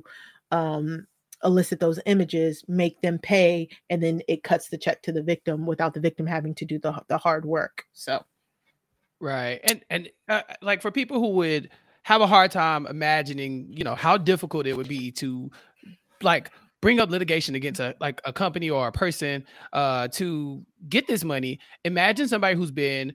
um elicit those images, make them pay, and then it cuts the check to the victim without the victim having to do the, the hard work. So Right. And and uh, like for people who would have a hard time imagining, you know, how difficult it would be to like bring up litigation against a like a company or a person uh to get this money. Imagine somebody who's been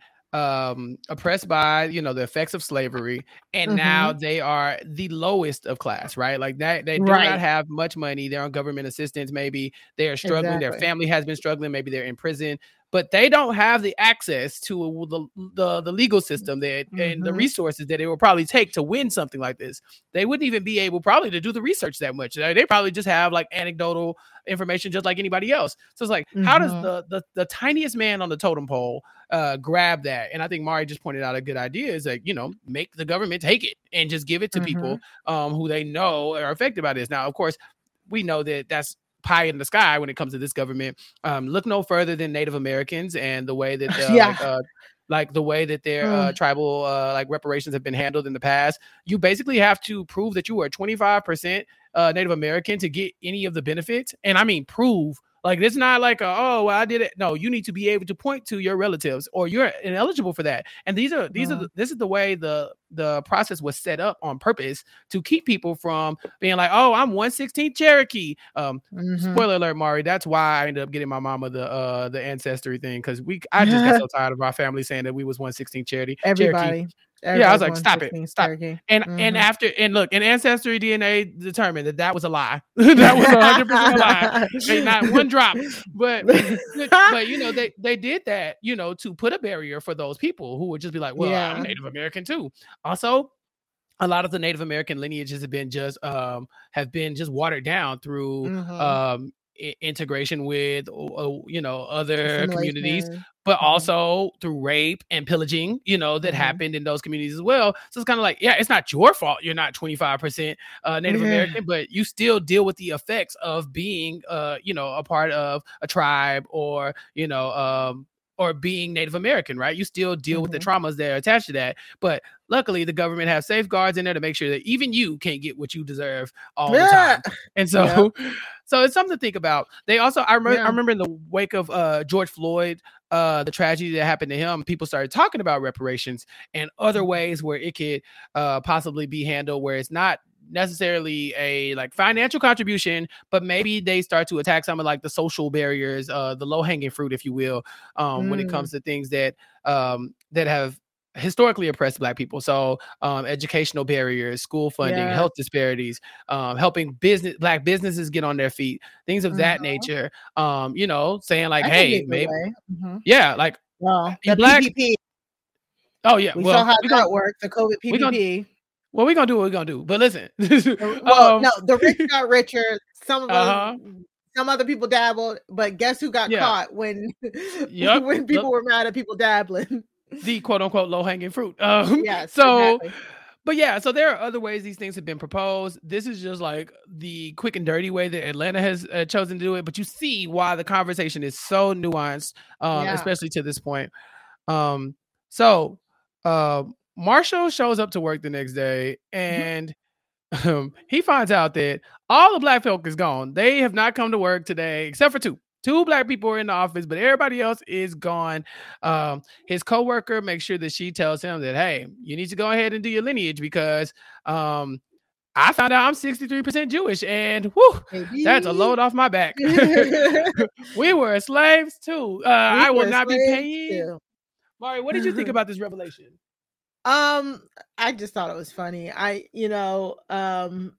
um oppressed by, you know, the effects of slavery, and mm-hmm. now they are the lowest of class, right? Like that they do right. not have much money. They're on government assistance. Maybe they are struggling. Exactly. Their family has been struggling. Maybe they're in prison, but they don't have the access to the the, the legal system that mm-hmm. and the resources that it will probably take to win something like this. They wouldn't even be able probably to do the research that much. They probably just have like anecdotal information just like anybody else. So it's like, mm-hmm. how does the, the the tiniest man on the totem pole uh grab that? And I think Mari just pointed out a good idea is like, you know, make the government take it and just give it to mm-hmm. people um who they know are affected by this. Now, of course, we know that that's pie in the sky when it comes to this government. Um, look no further than Native Americans and the way that uh, yeah. like, uh, like the way that their uh, tribal uh, like reparations have been handled in the past. You basically have to prove that you are twenty-five percent uh, Native American to get any of the benefits. And I mean, prove. Like, it's not like, a, oh, well, I did it. No, you need to be able to point to your relatives or you're ineligible for that. And these are, these mm-hmm. are, the, this is the way the, the process was set up on purpose to keep people from being like, oh, I'm one sixteenth Cherokee. Um, mm-hmm. Spoiler alert, Mari. That's why I ended up getting my mama the, uh, the ancestry thing. Cause we, I just got so tired of our family saying that we was one sixteenth Cherokee. Everybody. Cherokee. Everybody yeah, I was like, stop it, stop. Cherokee. And mm-hmm. and after and look, and Ancestry D N A determined that that was a lie. That was one hundred percent a lie. Ain't not one drop. But but you know they they did that, you know, to put a barrier for those people who would just be like, well, yeah. I'm Native American too. Also, a lot of the Native American lineages have been just um have been just watered down through mm-hmm. um I- integration with uh, you know other communities. But mm-hmm. also through rape and pillaging, you know, that mm-hmm. happened in those communities as well. So it's kind of like, yeah, it's not your fault you're not twenty-five percent uh, Native mm-hmm. American, but you still deal with the effects of being, uh, you know, a part of a tribe or, you know, um, or being Native American, right? You still deal mm-hmm. with the traumas that are attached to that. But luckily, the government has safeguards in there to make sure that even you can't get what you deserve all yeah. the time. And so, yeah. so it's something to think about. They also, I remember, yeah. I remember in the wake of uh, George Floyd, uh, the tragedy that happened to him, people started talking about reparations and other ways where it could uh, possibly be handled, where it's not necessarily a like financial contribution, but maybe they start to attack some of like the social barriers, uh, the low hanging fruit, if you will, um, mm. when it comes to things that um, that have historically oppressed Black people. So um, educational barriers, school funding, yeah. health disparities, um, helping business Black businesses get on their feet, things of mm-hmm. that nature. Um, you know, saying like, That's hey, maybe, mm-hmm. yeah, like well, the Black. P P P. Oh yeah, we well, saw how we that gonna, worked. The COVID P P P. We gonna, well, we're gonna do what we're gonna do. But listen, well, um, no, the rich got richer. Some of uh-huh. them. Some other people dabbled, but guess who got yeah. caught when yep. when people yep. were mad at people dabbling? The quote unquote low hanging fruit. Um, yes. So, exactly. but yeah, so there are other ways these things have been proposed. This is just like the quick and dirty way that Atlanta has uh, chosen to do it. But you see why the conversation is so nuanced, um, yeah. especially to this point. Um, so, uh, Marshall shows up to work the next day and um, he finds out that all the Black folk is gone. They have not come to work today except for two. Two Black people are in the office, but everybody else is gone. Um, his coworker makes sure that she tells him that, hey, you need to go ahead and do your lineage because um, I found out I'm sixty-three percent Jewish, and whew, that's a load off my back. We were slaves too. Uh, I will not be paying. Mari, what did you think about this revelation? Um, I just thought it was funny. I, you know, um,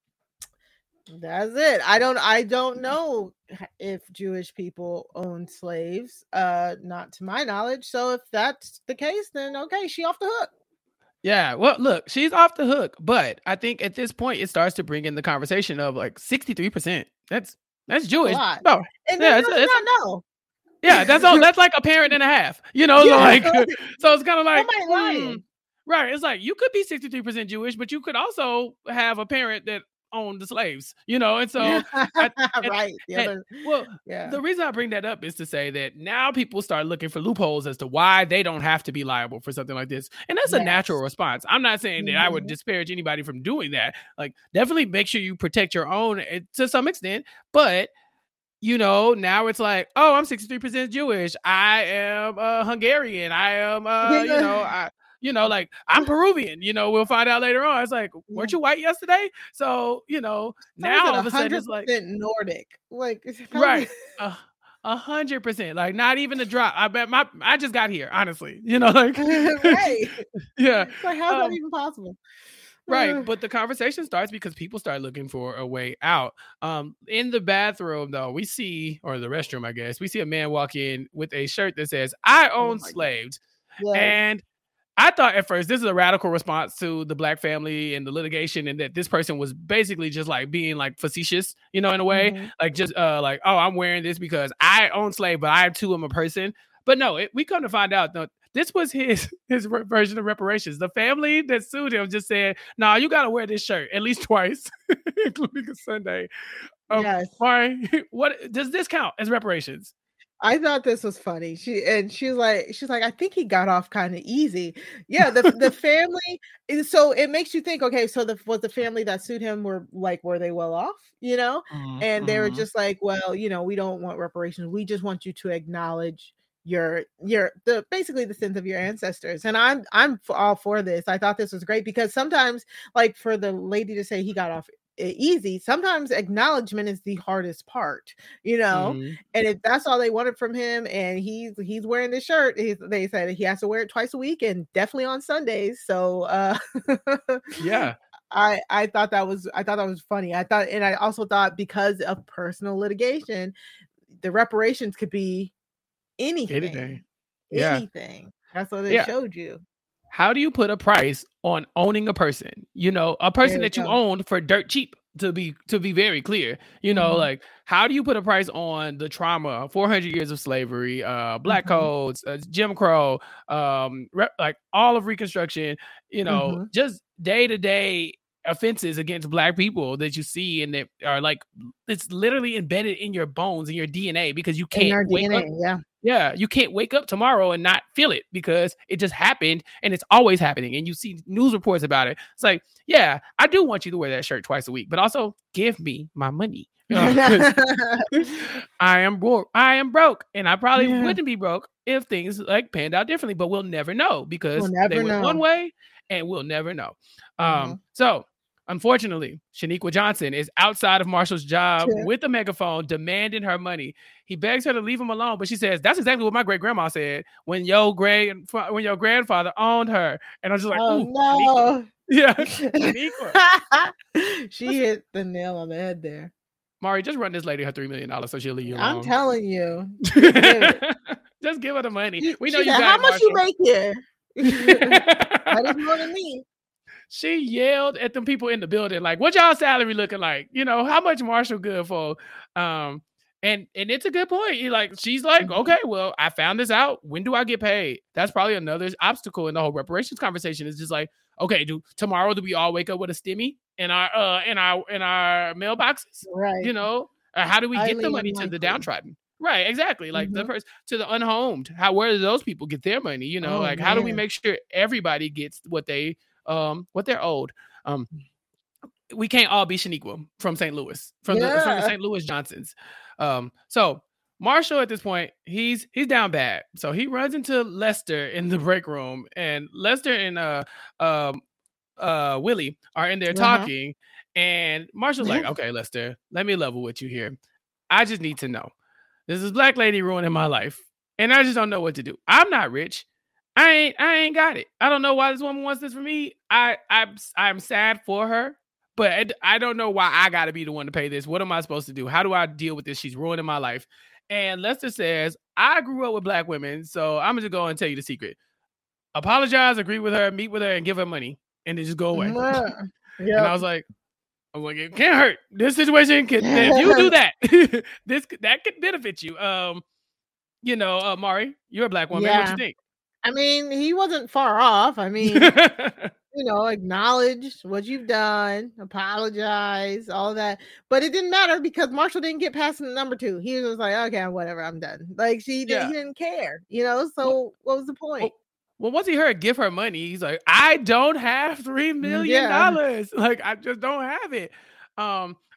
that's it. I don't, I don't know if Jewish people own slaves, uh, not to my knowledge. So if that's the case, then okay, she off the hook. Yeah, well, look, she's off the hook, but I think at this point it starts to bring in the conversation of like sixty-three percent. That's that's Jewish. No, and yeah, it's, it's, not know. Yeah, that's all. That's like a parent and a half. You know, yeah. so like, so it's kind of like, hmm, right? It's like you could be sixty-three percent Jewish, but you could also have a parent that owned the slaves, you know, and so I, right. And, and, well, yeah. The reason I bring that up is to say that now people start looking for loopholes as to why they don't have to be liable for something like this, and that's yes. a natural response. I'm not saying that mm-hmm. I would disparage anybody from doing that. Like, definitely make sure you protect your own to some extent, but you know, now it's like, oh, I'm sixty-three percent Jewish. I am uh, Hungarian. I am, uh, you know, I, you know, like I'm Peruvian. You know, we'll find out later on. It's like, weren't you white yesterday? So, you know, now all of a sudden it's like Nordic, like right, a hundred percent. Like not even a drop. I bet my I just got here. Honestly, you know, like right, yeah. It's like how's um, that even possible? Right, but the conversation starts because people start looking for a way out. Um, in the bathroom, though, we see, or the restroom, I guess, we see a man walk in with a shirt that says, I own oh slaves. Yes. And I thought at first this is a radical response to the Black family and the litigation, and that this person was basically just like being like facetious, you know, in a way, mm-hmm. like just uh, like, oh, I'm wearing this because I own slave, but I too am a person. But no, it, we come to find out that this was his his version of reparations. The family that sued him just said, "No, nah, you got to wear this shirt at least twice, including a Sunday." Um, yes. Why? What does this count as reparations? I thought this was funny. She and she's like, she's like, I think he got off kind of easy. Yeah, the the family. So it makes you think. Okay, so the was the family that sued him were like, were they well off? You know, mm-hmm. and they were just like, well, you know, we don't want reparations. We just want you to acknowledge your your the basically the sins of your ancestors. And i'm i'm all for this. I thought this was great because sometimes, like, for the lady to say he got off easy, sometimes acknowledgement is the hardest part, you know. Mm-hmm. And if that's all they wanted from him, and he's he's wearing this shirt, he's, they said he has to wear it twice a week and definitely on Sundays. So uh yeah, I I thought that was I thought that was funny. I thought, and I also thought because of personal litigation, the reparations could be anything. Anything. Yeah. Anything. That's what they yeah. showed you. How do you put a price on owning a person? You know, a person that you go. owned for dirt cheap, to be to be very clear. You know, mm-hmm. like, how do you put a price on the trauma, four hundred years of slavery, uh, black mm-hmm. codes, uh, Jim Crow, um, re- like all of Reconstruction, you know, mm-hmm. just day-to-day offenses against Black people that you see, and that are like, it's literally embedded in your bones, in your D N A, because you can't wake D N A, up. Yeah. Yeah, you can't wake up tomorrow and not feel it because it just happened, and it's always happening. And you see news reports about it. It's like, yeah, I do want you to wear that shirt twice a week, but also give me my money. You know, I am broke. I am broke, and I probably yeah. wouldn't be broke if things like panned out differently. But we'll never know because we'll never they went know. one way, and we'll never know. Mm-hmm. Um, so. Unfortunately, Shaniqua Johnson is outside of Marshall's job yeah. with a megaphone demanding her money. He begs her to leave him alone, but she says, that's exactly what my great grandma said when your great when your grandfather owned her. And I'm just like, oh, ooh, no. Yeah. Shaniqua. She hit the nail on the head there. Mari, just run this lady her three million dollars so she'll leave you alone. I'm telling you. Just give, just give her the money. We know she you said, got how it, much Marshall. you make here? That is more than me. She yelled at them people in the building, like, what y'all salary looking like? You know, how much Marshall good for? Um, and and it's a good point. He like, she's like, okay, well, I found this out. When do I get paid? That's probably another obstacle in the whole reparations conversation. Is just like, okay, do tomorrow do we all wake up with a stimmy in our uh in our in our mailboxes? Right. You know, uh, how do we get the money to the downtrodden? Right, exactly. Like mm-hmm. the person to the unhomed. How where do those people get their money? You know, oh, like man. How do we make sure everybody gets what they Um, what they're owed. Um, we can't all be Shaniqua from Saint Louis, from, yeah. the, from the Saint Louis Johnsons. Um, so Marshall at this point, he's he's down bad. So he runs into Lester in the break room, and Lester and uh um uh Willie are in there uh-huh. talking, and Marshall's like, okay, Lester, let me level with you here. I just need to know. This is Black lady ruining my life, and I just don't know what to do. I'm not rich. I ain't I ain't got it. I don't know why this woman wants this for me. I I'm I'm sad for her, but I, I don't know why I got to be the one to pay this. What am I supposed to do? How do I deal with this? She's ruining my life. And Lester says, I grew up with Black women, so I'm gonna just go and tell you the secret. Apologize, agree with her, meet with her, and give her money, and then just go away. Yeah. Yep. And I was like, I was like, it can't hurt. This situation can. If you do that, this that could benefit you. Um, you know, uh, Mari, you're a Black woman. Yeah. What you think? I mean, he wasn't far off. I mean, you know, acknowledge what you've done, apologize, all that. But it didn't matter because Marshall didn't get past number two. He was like, okay, whatever, I'm done. Like, she did, yeah. he didn't care, you know? So well, what was the point? Well, well, once he heard give her money, he's like, I don't have three million dollars. Yeah. Like, I just don't have it. Um,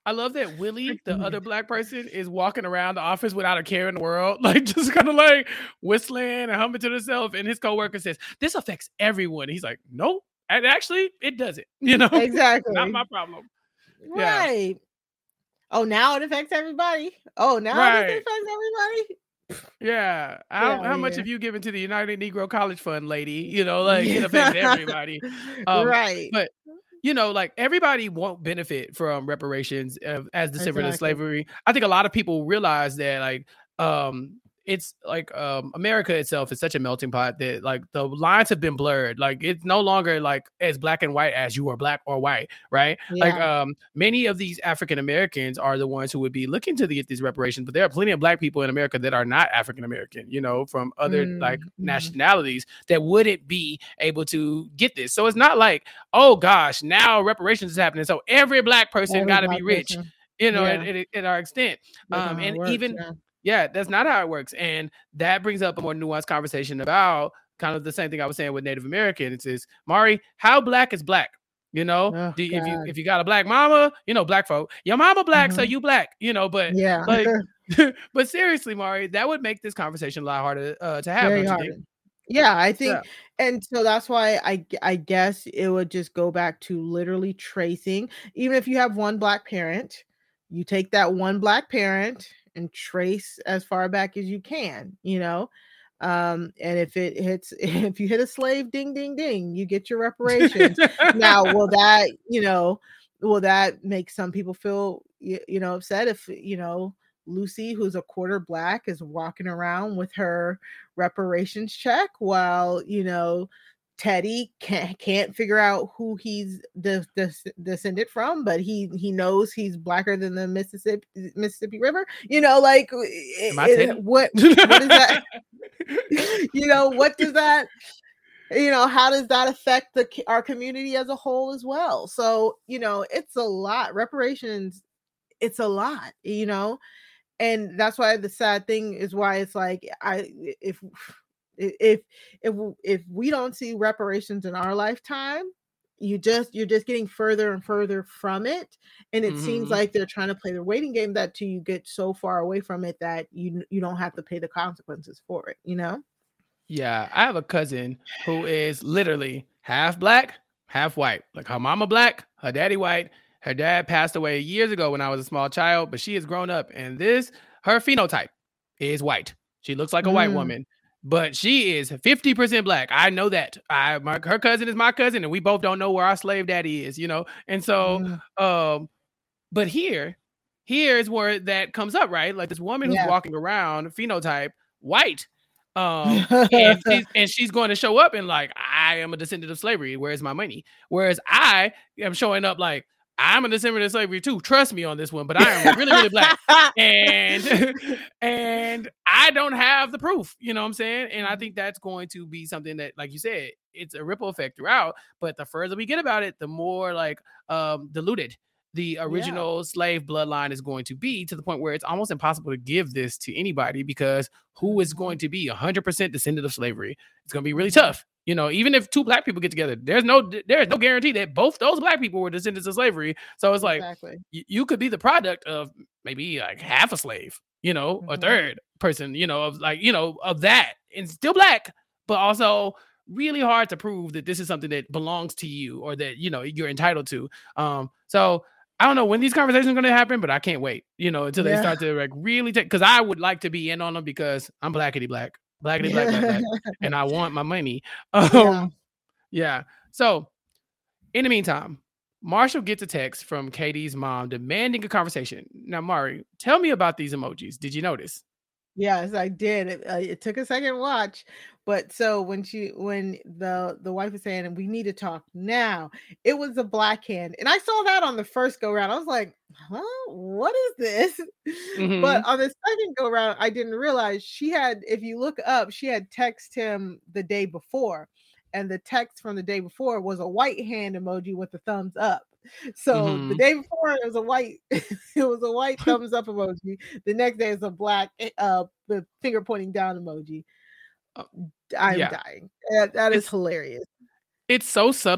I love that Willie, the other black person, is walking around the office without a care in the world, like just kind of like whistling and humming to himself. And his coworker says, "This affects everyone." He's like, "No, and actually, it doesn't." You know, Exactly. not my problem. Right. Yeah. Oh, now it affects everybody. Oh, now right. it affects everybody. Yeah. How, yeah, how much yeah. have you given to the United Negro College Fund, lady? You know, like it affects everybody. Um, right. But you know, like everybody won't benefit from reparations uh, as descendant exactly. of slavery. I think a lot of people realize that, like, um, it's like um, America itself is such a melting pot that like the lines have been blurred. Like it's no longer like as black and white as you are black or white, right? Yeah. Like um, many of these African Americans are the ones who would be looking to get these reparations, but there are plenty of black people in America that are not African American, you know, from other mm-hmm. like nationalities that wouldn't be able to get this. So it's not like, oh gosh, now reparations is happening, so every black person got to be rich, person. you know, yeah. at, at, at our extent. Um, and works, even. Yeah. Yeah, that's not how it works. And that brings up a more nuanced conversation about kind of the same thing I was saying with Native Americans is, Mari, how black is black? You know, oh, Do, if you if you got a black mama, you know, black folk, your mama black, mm-hmm. so you black, you know, but yeah, like, but seriously, Mari, that would make this conversation a lot harder uh, to have. Very hard. Yeah, I think, yeah. and so that's why I I guess it would just go back to literally tracing. Even if you have one black parent, you take that one black parent and trace as far back as you can, you know, um, and if it hits, if you hit a slave, ding, ding, ding, you get your reparations. Now, will that, you know, will that make some people feel, you, you know, upset if, you know, Lucy, who's a quarter black, is walking around with her reparations check while, you know, Teddy can't can't figure out who he's de- de- descended from, but he he knows he's blacker than the Mississippi Mississippi River. You know, like it, it, what what is that? You know, what does that? You know, how does that affect the our community as a whole as well? So you know, it's a lot. Reparations, it's a lot. You know, and that's why the sad thing is why it's like I if. If if if we don't see reparations in our lifetime, you just you're just getting further and further from it, and it mm-hmm. seems like they're trying to play the waiting game that till you get so far away from it that you you don't have to pay the consequences for it. You know? Yeah, I have a cousin who is literally half black, half white. Like her mama black, her daddy white. Her dad passed away years ago when I was a small child, but she has grown up, and this her phenotype is white. She looks like a mm. white woman. But she is fifty percent black. I know that. I my, her cousin is my cousin, and we both don't know where our slave daddy is, you know? And so, mm. um, but here, here is where that comes up, right? Like this woman yeah. who's walking around, phenotype, white. Um, and, she's, and she's going to show up and like, I am a descendant of slavery. Where's my money? Whereas I am showing up like, I'm a descendant of slavery too. Trust me on this one, but I am really, really black. And and I don't have the proof, you know what I'm saying? And I think that's going to be something that, like you said, it's a ripple effect throughout. But the further we get about it, the more like um, diluted the original yeah. slave bloodline is going to be, to the point where it's almost impossible to give this to anybody, because who is going to be one hundred percent descendant of slavery? It's going to be really tough. You know, even if two black people get together, there's no there's no guarantee that both those black people were descendants of slavery. So it's like exactly. y- you could be the product of maybe like half a slave, you know, mm-hmm. a third person, you know, of like, you know, of that, and still black, but also really hard to prove that this is something that belongs to you or that, you know, you're entitled to. Um, so I don't know when these conversations are going to happen, but I can't wait, you know, until yeah. they start to like really take, because I would like to be in on them because I'm blackity black. Blackity black, black, black, and I want my money. Um, yeah. yeah. So, in the meantime, Marshall gets a text from Katie's mom demanding a conversation. Now, Mari, tell me about these emojis. Did you notice? Yes, I did. It, uh, it took a second watch, but so when she, when the the wife was saying, "We need to talk now," it was a black hand, and I saw that on the first go round. I was like, "Huh, what is this?" Mm-hmm. But on the second go round, I didn't realize she had. If you look up, she had texted him the day before, and the text from the day before was a white hand emoji with a thumbs up. So mm-hmm. the day before it was a white, it was a white thumbs up emoji. The next day is a black, uh, the finger pointing down emoji. I'm yeah. dying. That, that is it's, hilarious. It's so subtle,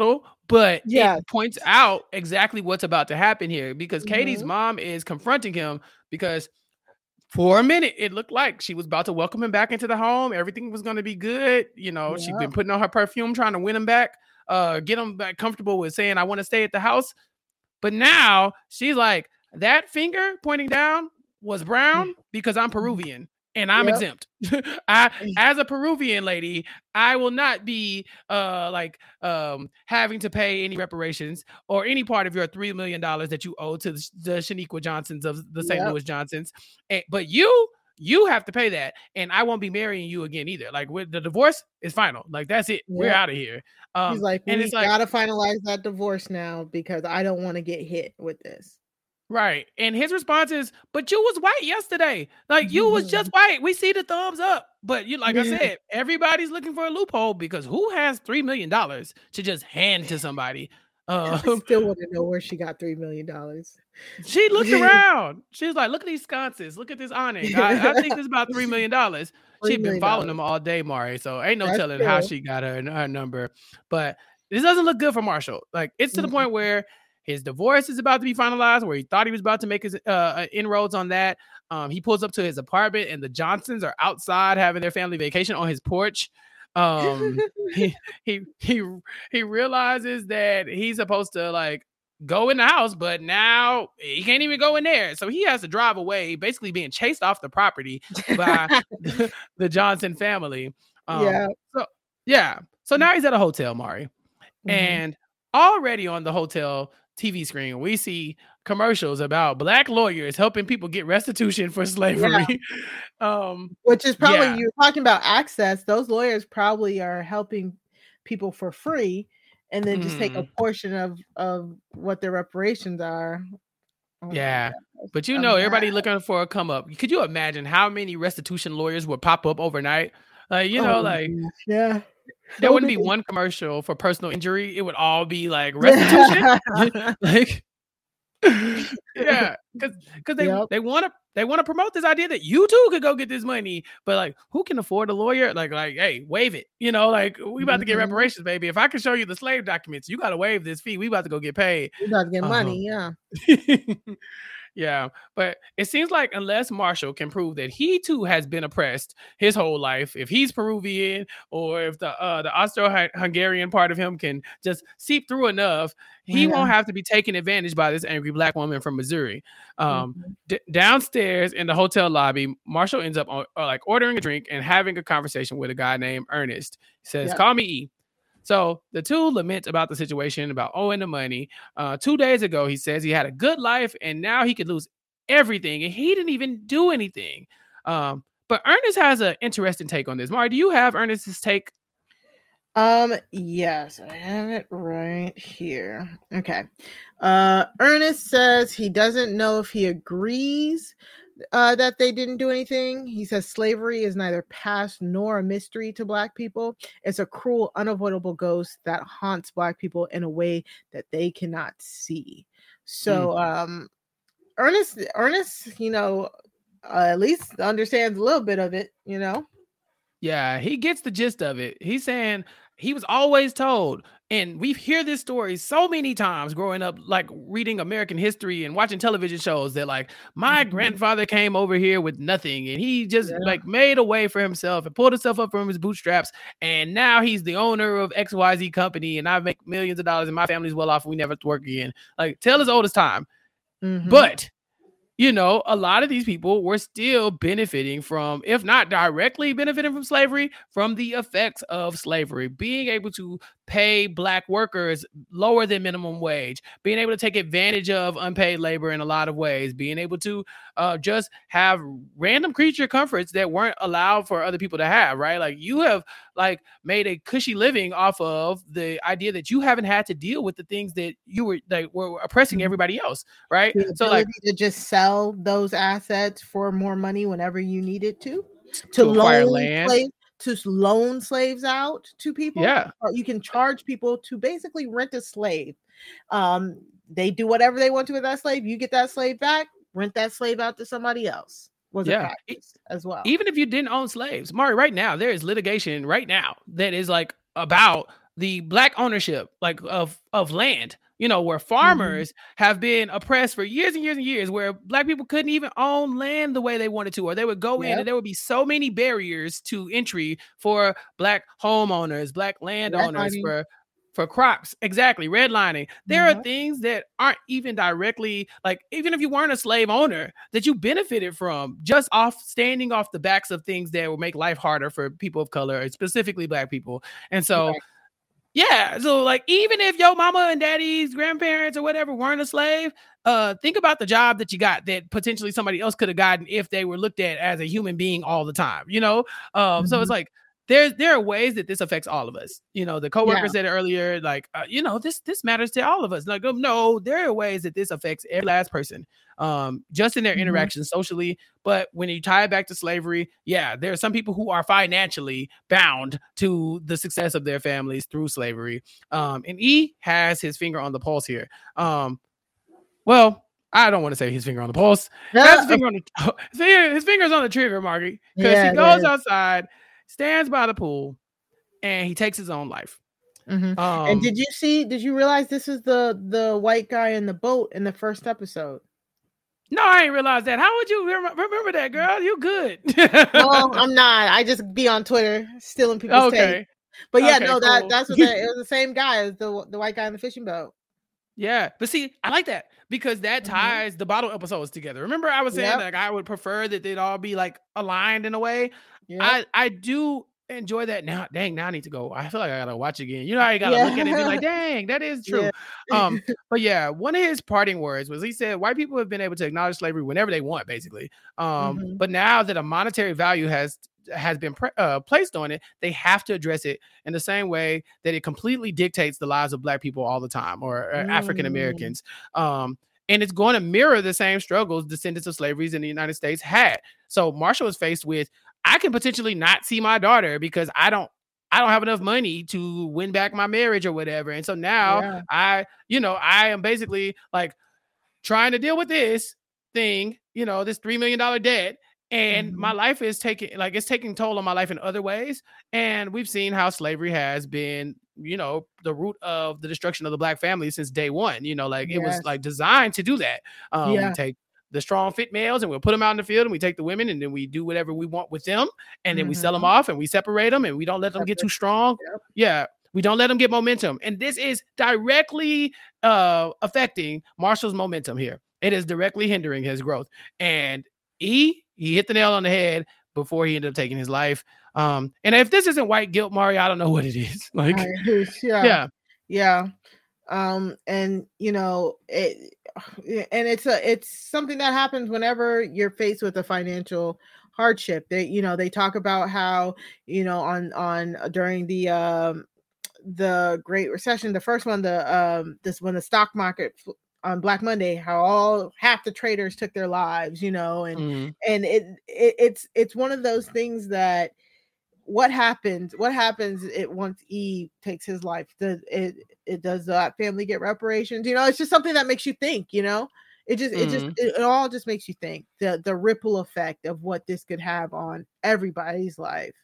But yes. it points out exactly what's about to happen here, because Mm-hmm. Katie's mom is confronting him because for a minute it looked like she was about to welcome him back into the home. Everything was going to be good. You know, Yep. she'd been putting on her perfume, trying to win him back, uh, get him back comfortable with saying, I want to stay at the house. But now she's like, that finger pointing down was brown because I'm Peruvian. And I'm Yep. exempt. I, as a Peruvian lady, I will not be uh, like um, having to pay any reparations or any part of your three million dollars that you owe to the, the Shaniqua Johnsons of the Saint Yep. Louis Johnsons. And, but you, you have to pay that. And I won't be marrying you again either. Like, with the divorce is final. Like, that's it. We're Yep. out of here. Um, He's like, and we it's like, gotta finalize that divorce now because I don't want to get hit with this. right. And his response is, but you was white yesterday. Like, you was just white. We see the thumbs up. But you, like I said, everybody's looking for a loophole, because who has three million dollars to just hand to somebody? I Um, still want to know where she got three million dollars. she looked around. She was like, look at these sconces. Look at this awning. I, I think it's about three million dollars. She'd been following them all day, Mari. So ain't no That's telling true. how she got her, her number. But this doesn't look good for Marshall. Like, it's to the Mhm. point where his divorce is about to be finalized, where he thought he was about to make his uh, inroads on that. Um, he pulls up to his apartment, and the Johnsons are outside having their family vacation on his porch. Um, he he he he realizes that he's supposed to like go in the house, but now he can't even go in there. So he has to drive away, basically being chased off the property by the Johnson family. Um, Yeah. So yeah. So now he's at a hotel, Mari, Mhm. and already on the hotel T V screen, we see commercials about black lawyers helping people get restitution for slavery. um, Which is probably, yeah. you're talking about access. Those lawyers probably are helping people for free and then just take a Mhm. portion of, of what their reparations are. Oh my Yeah. gosh. But you I'm know, everybody mad. looking for a come up. Could you imagine how many restitution lawyers would pop up overnight? Like, you know, Oh, like yeah. there wouldn't be many. one commercial for personal injury. It would all be like restitution. Like, yeah, because because they Yep. they want to they want to promote this idea that you too could go get this money, but like, who can afford a lawyer? Like, like, hey, waive it. You know, like, we about to get Mhm. reparations, baby. If I can show you the slave documents, you got to waive this fee. We about to go get paid. You about to get Uh-huh. money, yeah. Yeah, but it seems like unless Marshall can prove that he too has been oppressed his whole life, if he's Peruvian, or if the uh, the Austro-Hungarian part of him can just seep through enough, he Yeah. won't have to be taken advantage by this angry black woman from Missouri. Um, Mhm. d- downstairs in the hotel lobby, Marshall ends up on, uh, like ordering a drink and having a conversation with a guy named Ernest. He says, Yep. "Call me E." So the two lament about the situation, about owing the money. Uh, two days ago, he says he had a good life and now he could lose everything, and he didn't even do anything. Um, but Ernest has an interesting take on this. Mari, do you have Ernest's take? Um, yes, I have it right here. Okay. Uh, Ernest says he doesn't know if he agrees uh, that they didn't do anything. He says slavery is neither past nor a mystery to Black people. It's a cruel, unavoidable ghost that haunts Black people in a way that they cannot see. So, um, Ernest, Ernest, you know, uh, at least understands a little bit of it, you know. Yeah, he gets the gist of it. He's saying he was always told, and we hear this story so many times growing up, like reading American history and watching television shows, that like, my Mhm. grandfather came over here with nothing and he just Yeah. like made a way for himself and pulled himself up from his bootstraps, and now he's the owner of X Y Z company and I make millions of dollars and my family's well off and we never have to work again. Like, tale as old as time. Mhm. But you know, a lot of these people were still benefiting from, if not directly benefiting from slavery, from the effects of slavery, being able to pay Black workers lower than minimum wage, being able to take advantage of unpaid labor in a lot of ways, being able to uh, just have random creature comforts that weren't allowed for other people to have, right? Like, you have like made a cushy living off of the idea that you haven't had to deal with the things that you were like were oppressing Mhm. everybody else, right? The So like, ability to just sell those assets for more money whenever you needed to, to, to acquire loan land. slave, to loan slaves out to people. Yeah. Or you can charge people to basically rent a slave. Um, they do whatever they want to with that slave. You get that slave back, rent that slave out to somebody else. Was Yeah. a practice as well. Even if you didn't own slaves, Mari, right now there is litigation right now that is like about the black ownership, like of of land, you know, where farmers mm-hmm. have been oppressed for years and years and years, where black people couldn't even own land the way they wanted to, or they would go yep. in and there would be so many barriers to entry for black homeowners, black landowners, for for crops. Exactly. Redlining. There mm-hmm. are things that aren't even directly, like, even if you weren't a slave owner, that you benefited from just off standing off the backs of things that will make life harder for people of color, specifically black people. And so, right. yeah. So like, even if your mama and daddy's grandparents or whatever weren't a slave, uh, think about the job that you got that potentially somebody else could have gotten if they were looked at as a human being all the time, you know? Um, mm-hmm. So it's like, There, there are ways that this affects all of us. You know, the coworker yeah. said it earlier, like, uh, you know, this this matters to all of us. Like, um, no, there are ways that this affects every last person, um, just in their mm-hmm. interactions socially. But when you tie it back to slavery, yeah, there are some people who are financially bound to the success of their families through slavery. Um, and E has his finger on the pulse here. Um, well, I don't want to say his finger on the pulse. Yeah. His, finger on the, his, finger, his finger's on the trigger, Margie, because yeah, he goes yeah. outside, stands by the pool, and he takes his own life. Mm-hmm. Um, and did you see, did you realize this is the the white guy in the boat in the first episode? No, I ain't realized that. How would you rem- remember that, girl? You good. Well, I'm not. I just be on Twitter stealing people's okay. tape. But yeah, okay, no, that cool. that's what that, it was the same guy as the the white guy in the fishing boat. Yeah, but see, I like that because that ties mm-hmm. the bottle episodes together. Remember, I was saying yep. like I would prefer that they'd all be like aligned in a way. Yep. I I do enjoy that now. Dang, now I need to go. I feel like I gotta watch again. You know, I gotta yeah. look at it and be like, dang, that is true. Yeah. um, but yeah, one of his parting words was he said, white people have been able to acknowledge slavery whenever they want, basically. Um, mm-hmm. But now that a monetary value has has been pre- uh, placed on it, they have to address it in the same way that it completely dictates the lives of black people all the time, or, or mm. African Americans. Um, and it's going to mirror the same struggles descendants of slavery in the United States had. So Marshall is faced with, I can potentially not see my daughter because I don't I don't have enough money to win back my marriage or whatever. And so now yeah. I, you know, I am basically like trying to deal with this thing, you know, this three million dollars debt. And mm-hmm. my life is taking, like, it's taking toll on my life in other ways. And we've seen how slavery has been, you know, the root of the destruction of the black family since day one. You know, like yes. it was like designed to do that. Um, yeah. We take the strong fit males and we'll put them out in the field, and we take the women and then we do whatever we want with them. And then mm-hmm. we sell them off and we separate them and we don't let them get too strong. Yep. Yeah. We don't let them get momentum. And this is directly uh, affecting Marshall's momentum here. It is directly hindering his growth. And he, he hit the nail on the head before he ended up taking his life. Um, and if this isn't white guilt, Mari, I don't know what it is. Like, yeah, yeah, yeah. Um, and you know, it, and it's a, it's something that happens whenever you're faced with a financial hardship. They, you know, they talk about how, you know, on on during the um, the Great Recession, the first one, the um, this when the stock market on Black Monday, how all half the traders took their lives, you know, and mm-hmm. and it, it it's it's one of those things that what happens what happens it once E takes his life, does it it does that family get reparations? You know, it's just something that makes you think, you know, it just mm-hmm. it just it, it all just makes you think the the ripple effect of what this could have on everybody's life.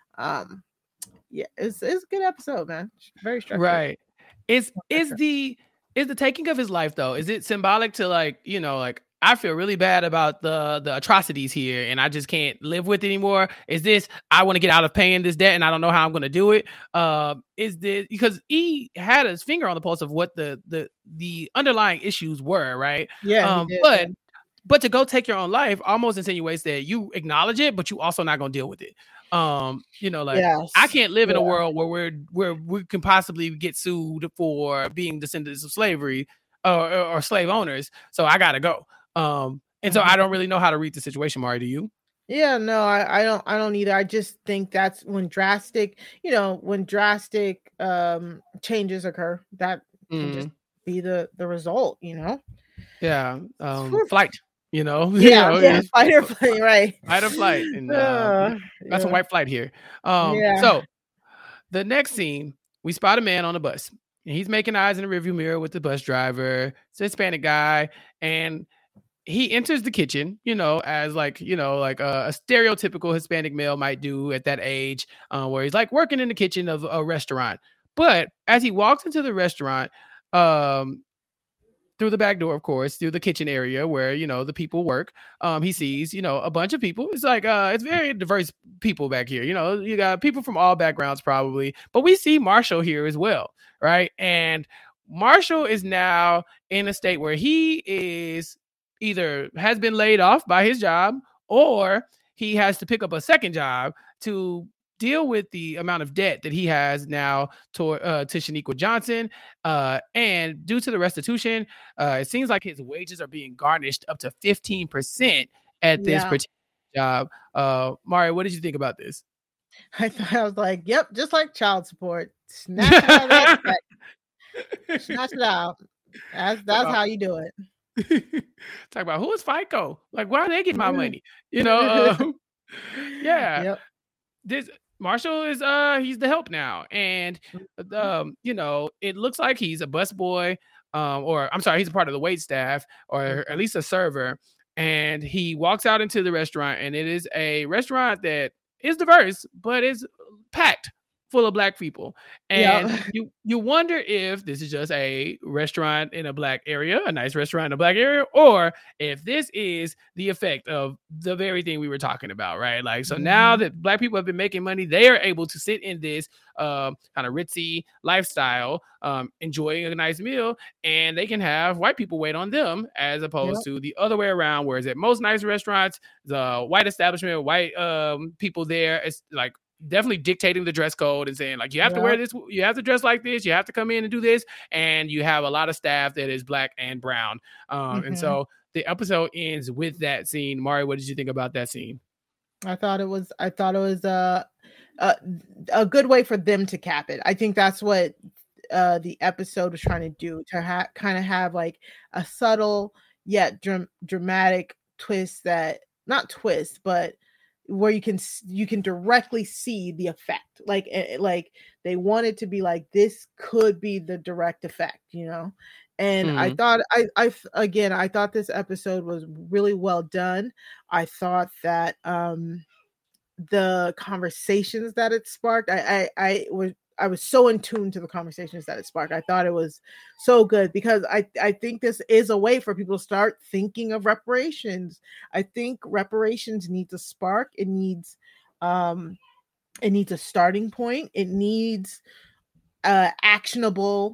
Um yeah, it's it's a good episode, man. Very structured. Right. Is is the Is the taking of his life, though, is it symbolic to, like, you know, like, I feel really bad about the the atrocities here and I just can't live with it anymore? Is this, I want to get out of paying this debt and I don't know how I'm going to do it? Uh, is this, because he had his finger on the pulse of what the the the underlying issues were, right? Yeah. Um, but but to go take your own life almost insinuates that you acknowledge it, but you also not going to deal with it. Um, you know, like yes. I can't live in yeah. a world where we're where we can possibly get sued for being descendants of slavery or, or, or slave owners. So I gotta go. Um, and so I don't really know how to read the situation, Mari. Do you? Yeah, no, I, I don't I don't either. I just think that's when drastic, you know, when drastic um changes occur, that mm. can just be the the result, you know. Yeah. Um flight. You know, yeah, you know, yeah, fight or flight, right? Fight or flight, and uh, uh, that's yeah. a white flight here. Um, yeah. So the next scene, we spot a man on a bus, and he's making eyes in the rearview mirror with the bus driver. It's a Hispanic guy, and he enters the kitchen, you know, as like, you know, like a, a stereotypical Hispanic male might do at that age, uh, where he's like working in the kitchen of a restaurant. But as he walks into the restaurant, um, through the back door, of course, through the kitchen area where, you know, the people work, um, he sees, you know, a bunch of people. It's like, uh, it's very diverse people back here. You know, you got people from all backgrounds probably, but we see Marshall here as well, right? And Marshall is now in a state where he is either has been laid off by his job or he has to pick up a second job to deal with the amount of debt that he has now to, uh, to Shaniqua Johnson. Uh, and due to the restitution, uh, it seems like his wages are being garnished up to fifteen percent at this Yeah. particular job. Uh, Mario, what did you think about this? I thought I was like, yep, just like child support. Snatch it out of that check. Snatch it out. That's that's Wow. how you do it. Talk about who is FICO? Like, why are they getting my money? You know, uh, yeah. Yep. This Marshall is uh he's the help now, and um you know it looks like he's a busboy, um or I'm sorry, he's a part of the wait staff or at least a server, and he walks out into the restaurant, and it is a restaurant that is diverse but is packed full of black people, and Yeah. you you wonder if this is just a restaurant in a black area, a nice restaurant in a black area, or if this is the effect of the very thing we were talking about, right? Like, so now that black people have been making money, they are able to sit in this um, kind of ritzy lifestyle, um, enjoying a nice meal, and they can have white people wait on them as opposed Yep. to the other way around. Whereas at most nice restaurants, the white establishment, white um, people there, it's like definitely dictating the dress code and saying like, you have to wear Yep. this, you have to dress like this, you have to come in and do this, and you have a lot of staff that is black and brown. Um, and Mhm. so the episode ends with that scene. Mari, what did you think about that scene? I thought it was I thought it was uh, a a good way for them to cap it. I think that's what uh the episode was trying to do, to ha- kind of have like a subtle yet dram- dramatic twist, that not twist, but where you can s- you can directly see the effect. Like eh, like they wanted to be like, this could be the direct effect, you know. And I Mhm. thought I I th- again I thought this episode was really well done. I thought that um the conversations that it sparked, I I, I was I was so in tune to the conversations that it sparked. I thought it was so good because I I think this is a way for people to start thinking of reparations. I think reparations needs a spark. It needs um it needs a starting point. It needs uh actionable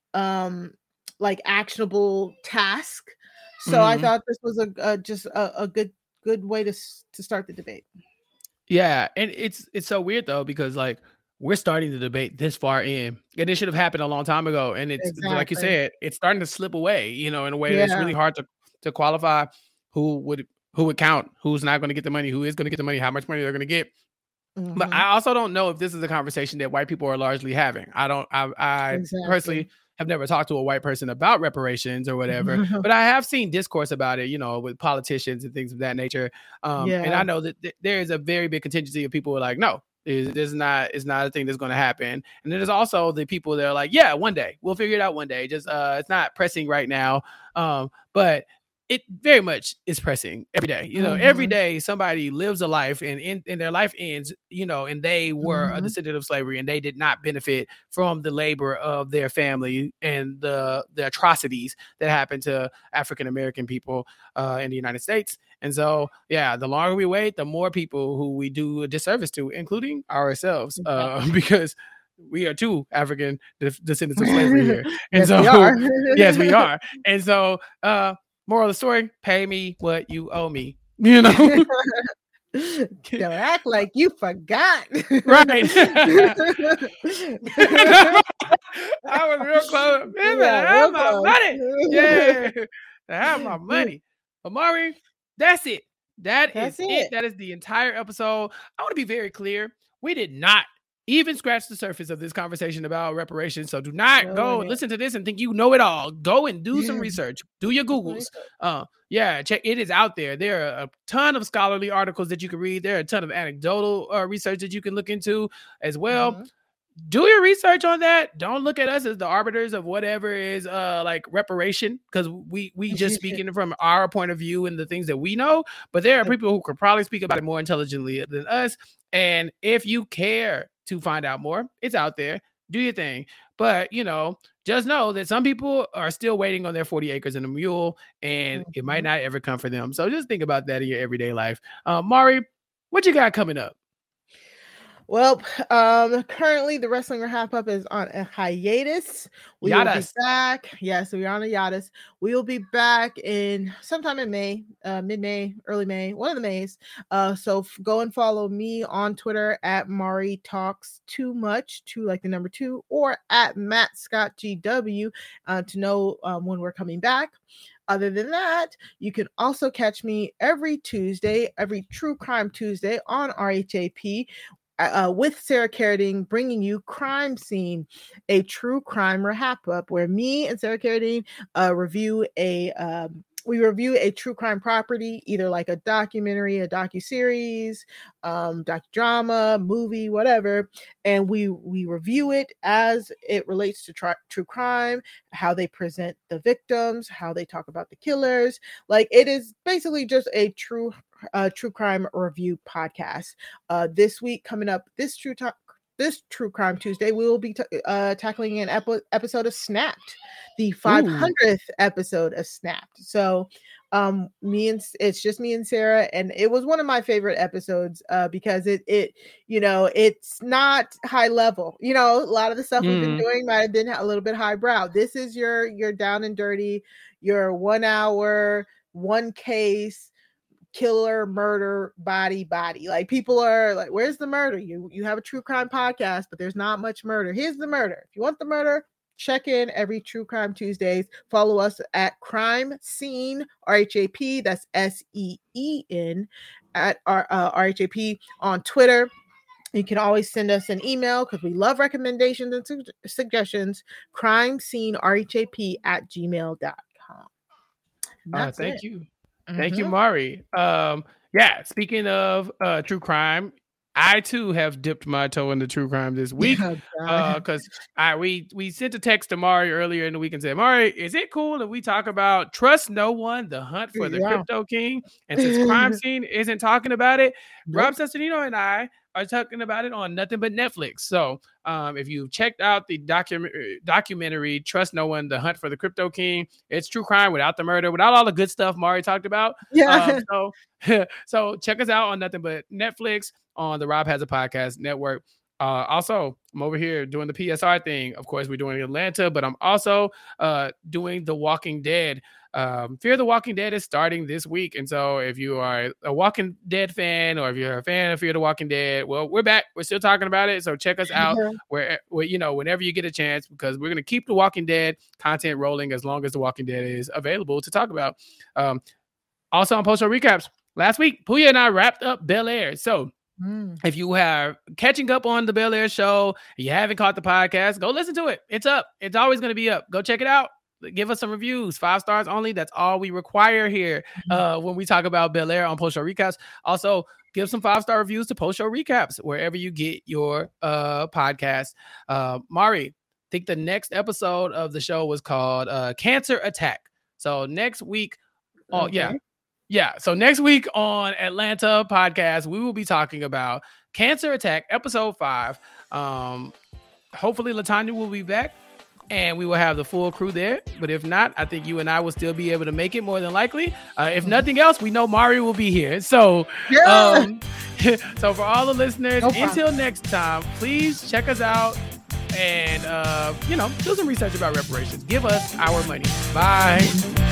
um like actionable task. So I Mhm. thought this was a, a just a, a good good way to s- to start the debate. Yeah, and it's it's so weird though, because like we're starting the debate this far in, and it should have happened a long time ago. And it's like you Exactly. said, it's starting to slip away, you know, in a way that's Yeah. really hard to to qualify who would who would count, who's not going to get the money, who is going to get the money, how much money they're going to get. But Mhm. I also don't know if this is a conversation that white people are largely having. I don't. I, I Exactly. personally have never talked to a white person about reparations or whatever, but I have seen discourse about it, you know, with politicians and things of that nature. Um, And Yeah. I know that th- there is a very big contingency of people who are like, no, this is not is not a thing that's going to happen. And then there's also the people that are like, yeah, one day we'll figure it out. One day, just uh, it's not pressing right now. Um, but it very much is pressing every day. You know, every Mhm. day somebody lives a life and in and their life ends, you know, and they were a Mhm. descendant of slavery and they did not benefit from the labor of their family and the the atrocities that happened to African American people uh, in the United States. And so, yeah, the longer we wait, the more people who we do a disservice to, including ourselves, uh, because we are too African de- descendants of slavery here. And Yes, so, we are. yes, we are. And so, uh, moral of the story: pay me what you owe me. You know, Don't act like you forgot. right? I was real close. Man, Yeah, I have real my close. money. Yeah, I have my money. Amari, that's it. That That's is it. it. That is the entire episode. I want to be very clear. We did not even scratch the surface of this conversation about reparations. So do not No, go we didn't. listen to this and think you know it all. Go and do some Yeah. research. Do your Googles. Uh, yeah, check. It is out there. There are a ton of scholarly articles that you can read. There are a ton of anecdotal uh, research that you can look into as well. Mhm. Do your research on that. Don't look at us as the arbiters of whatever is uh like reparation, because we we just speaking from our point of view and the things that we know. But there are people who could probably speak about it more intelligently than us. And if you care to find out more, it's out there. do your thing. But, you know, just know that some people are still waiting on their forty acres and a mule, and mm-hmm. it might not ever come for them. So just think about that in your everyday life. Uh, Mari, what you got coming up? Well, um, currently the Wrestling Wrap Up is on a hiatus. We Yadas. will be back. Yes, we're on a hiatus. We will be back in sometime in May, uh, mid-May, early May, one of the Mays. Uh, so f- go and follow me on Twitter at Mari Talks Too Much, two like the number two, or at Matt Scott G W uh, to know um, when we're coming back. Other than that, you can also catch me every Tuesday, every True Crime Tuesday on R H A P. Uh, with Sarah Carradine, bringing you Crime Scene, a true crime wrap up, where me and Sarah Carradine uh, review a um, we review a true crime property, either like a documentary, a docuseries, um, docudrama, movie, whatever, and we we review it as it relates to tri- true crime, how they present the victims, how they talk about the killers. Like, it is basically just a true uh, true crime review podcast. Uh, this week coming up, this true talk. This True Crime Tuesday, we will be t- uh, tackling an ep- episode of Snapped, the five hundredth Ooh. episode of Snapped. So, um, me and it's just me and Sarah, and it was one of my favorite episodes uh, because it, it, you know, it's not high level. You know, a lot of the stuff mm. we've been doing might have been a little bit highbrow. This is your your down and dirty, your one hour, one case. Killer, murder, body, body. Like, people are like, where's the murder? You you have a true crime podcast, but there's not much murder. Here's the murder. If you want the murder, check in every True Crime Tuesdays. Follow us at Crime Scene R H A P. That's S E E N at our uh, R H A P on Twitter. You can always send us an email because we love recommendations and su- suggestions. Crime Scene R H A P at gmail dot com. Uh, thank it. you. Thank mm-hmm. you, Mari. Um, yeah, speaking of uh, true crime, I too have dipped my toe into true crime this week because uh, I we we sent a text to Mari earlier in the week and said, Mari, is it cool if we talk about Trust No One, the hunt for the yeah. Crypto King? And since Crime Scene isn't talking about it, nope. Rob Cesternino and I are talking about it on Nothing But Netflix. So um, if you've checked out the docu- documentary Trust No One, the hunt for the Crypto King, it's true crime without the murder, without all the good stuff Mari talked about. Yeah. Um, so, so check us out on Nothing But Netflix on the Rob Has a Podcast Network. Uh, also, I'm over here doing the P S R thing. Of course, we're doing Atlanta, but I'm also uh, doing The Walking Dead. Um, Fear the Walking Dead is starting this week. And so if you are a Walking Dead fan, or if you're a fan of Fear the Walking Dead, well, we're back. We're still talking about it. So check us out yeah. where, where, you know, whenever you get a chance, because we're going to keep The Walking Dead content rolling as long as The Walking Dead is available to talk about. Um, also on post-show recaps, last week, Puya and I wrapped up Bel Air. So Mm. if you are catching up on the Bel Air show, you haven't caught the podcast, go listen to it. It's up. It's always going to be up. Go check it out. Give us some reviews, five stars only. That's all we require here uh, when we talk about Bel Air on Post Show Recaps. Also, give some five-star reviews to Post Show Recaps wherever you get your uh, podcast. Uh, Mari, I think the next episode of the show was called uh, Cancer Attack. So next week, oh okay. yeah. Yeah, so next week on Atlanta Podcast, we will be talking about Cancer Attack, episode five. Um, hopefully, LaTanya will be back, and we will have the full crew there. But if not, I think you and I will still be able to make it, more than likely. Uh, if nothing else, we know Mari will be here. So, yeah. um, so for all the listeners, no until next time, please check us out and, uh, you know, do some research about reparations. Give us our money. Bye.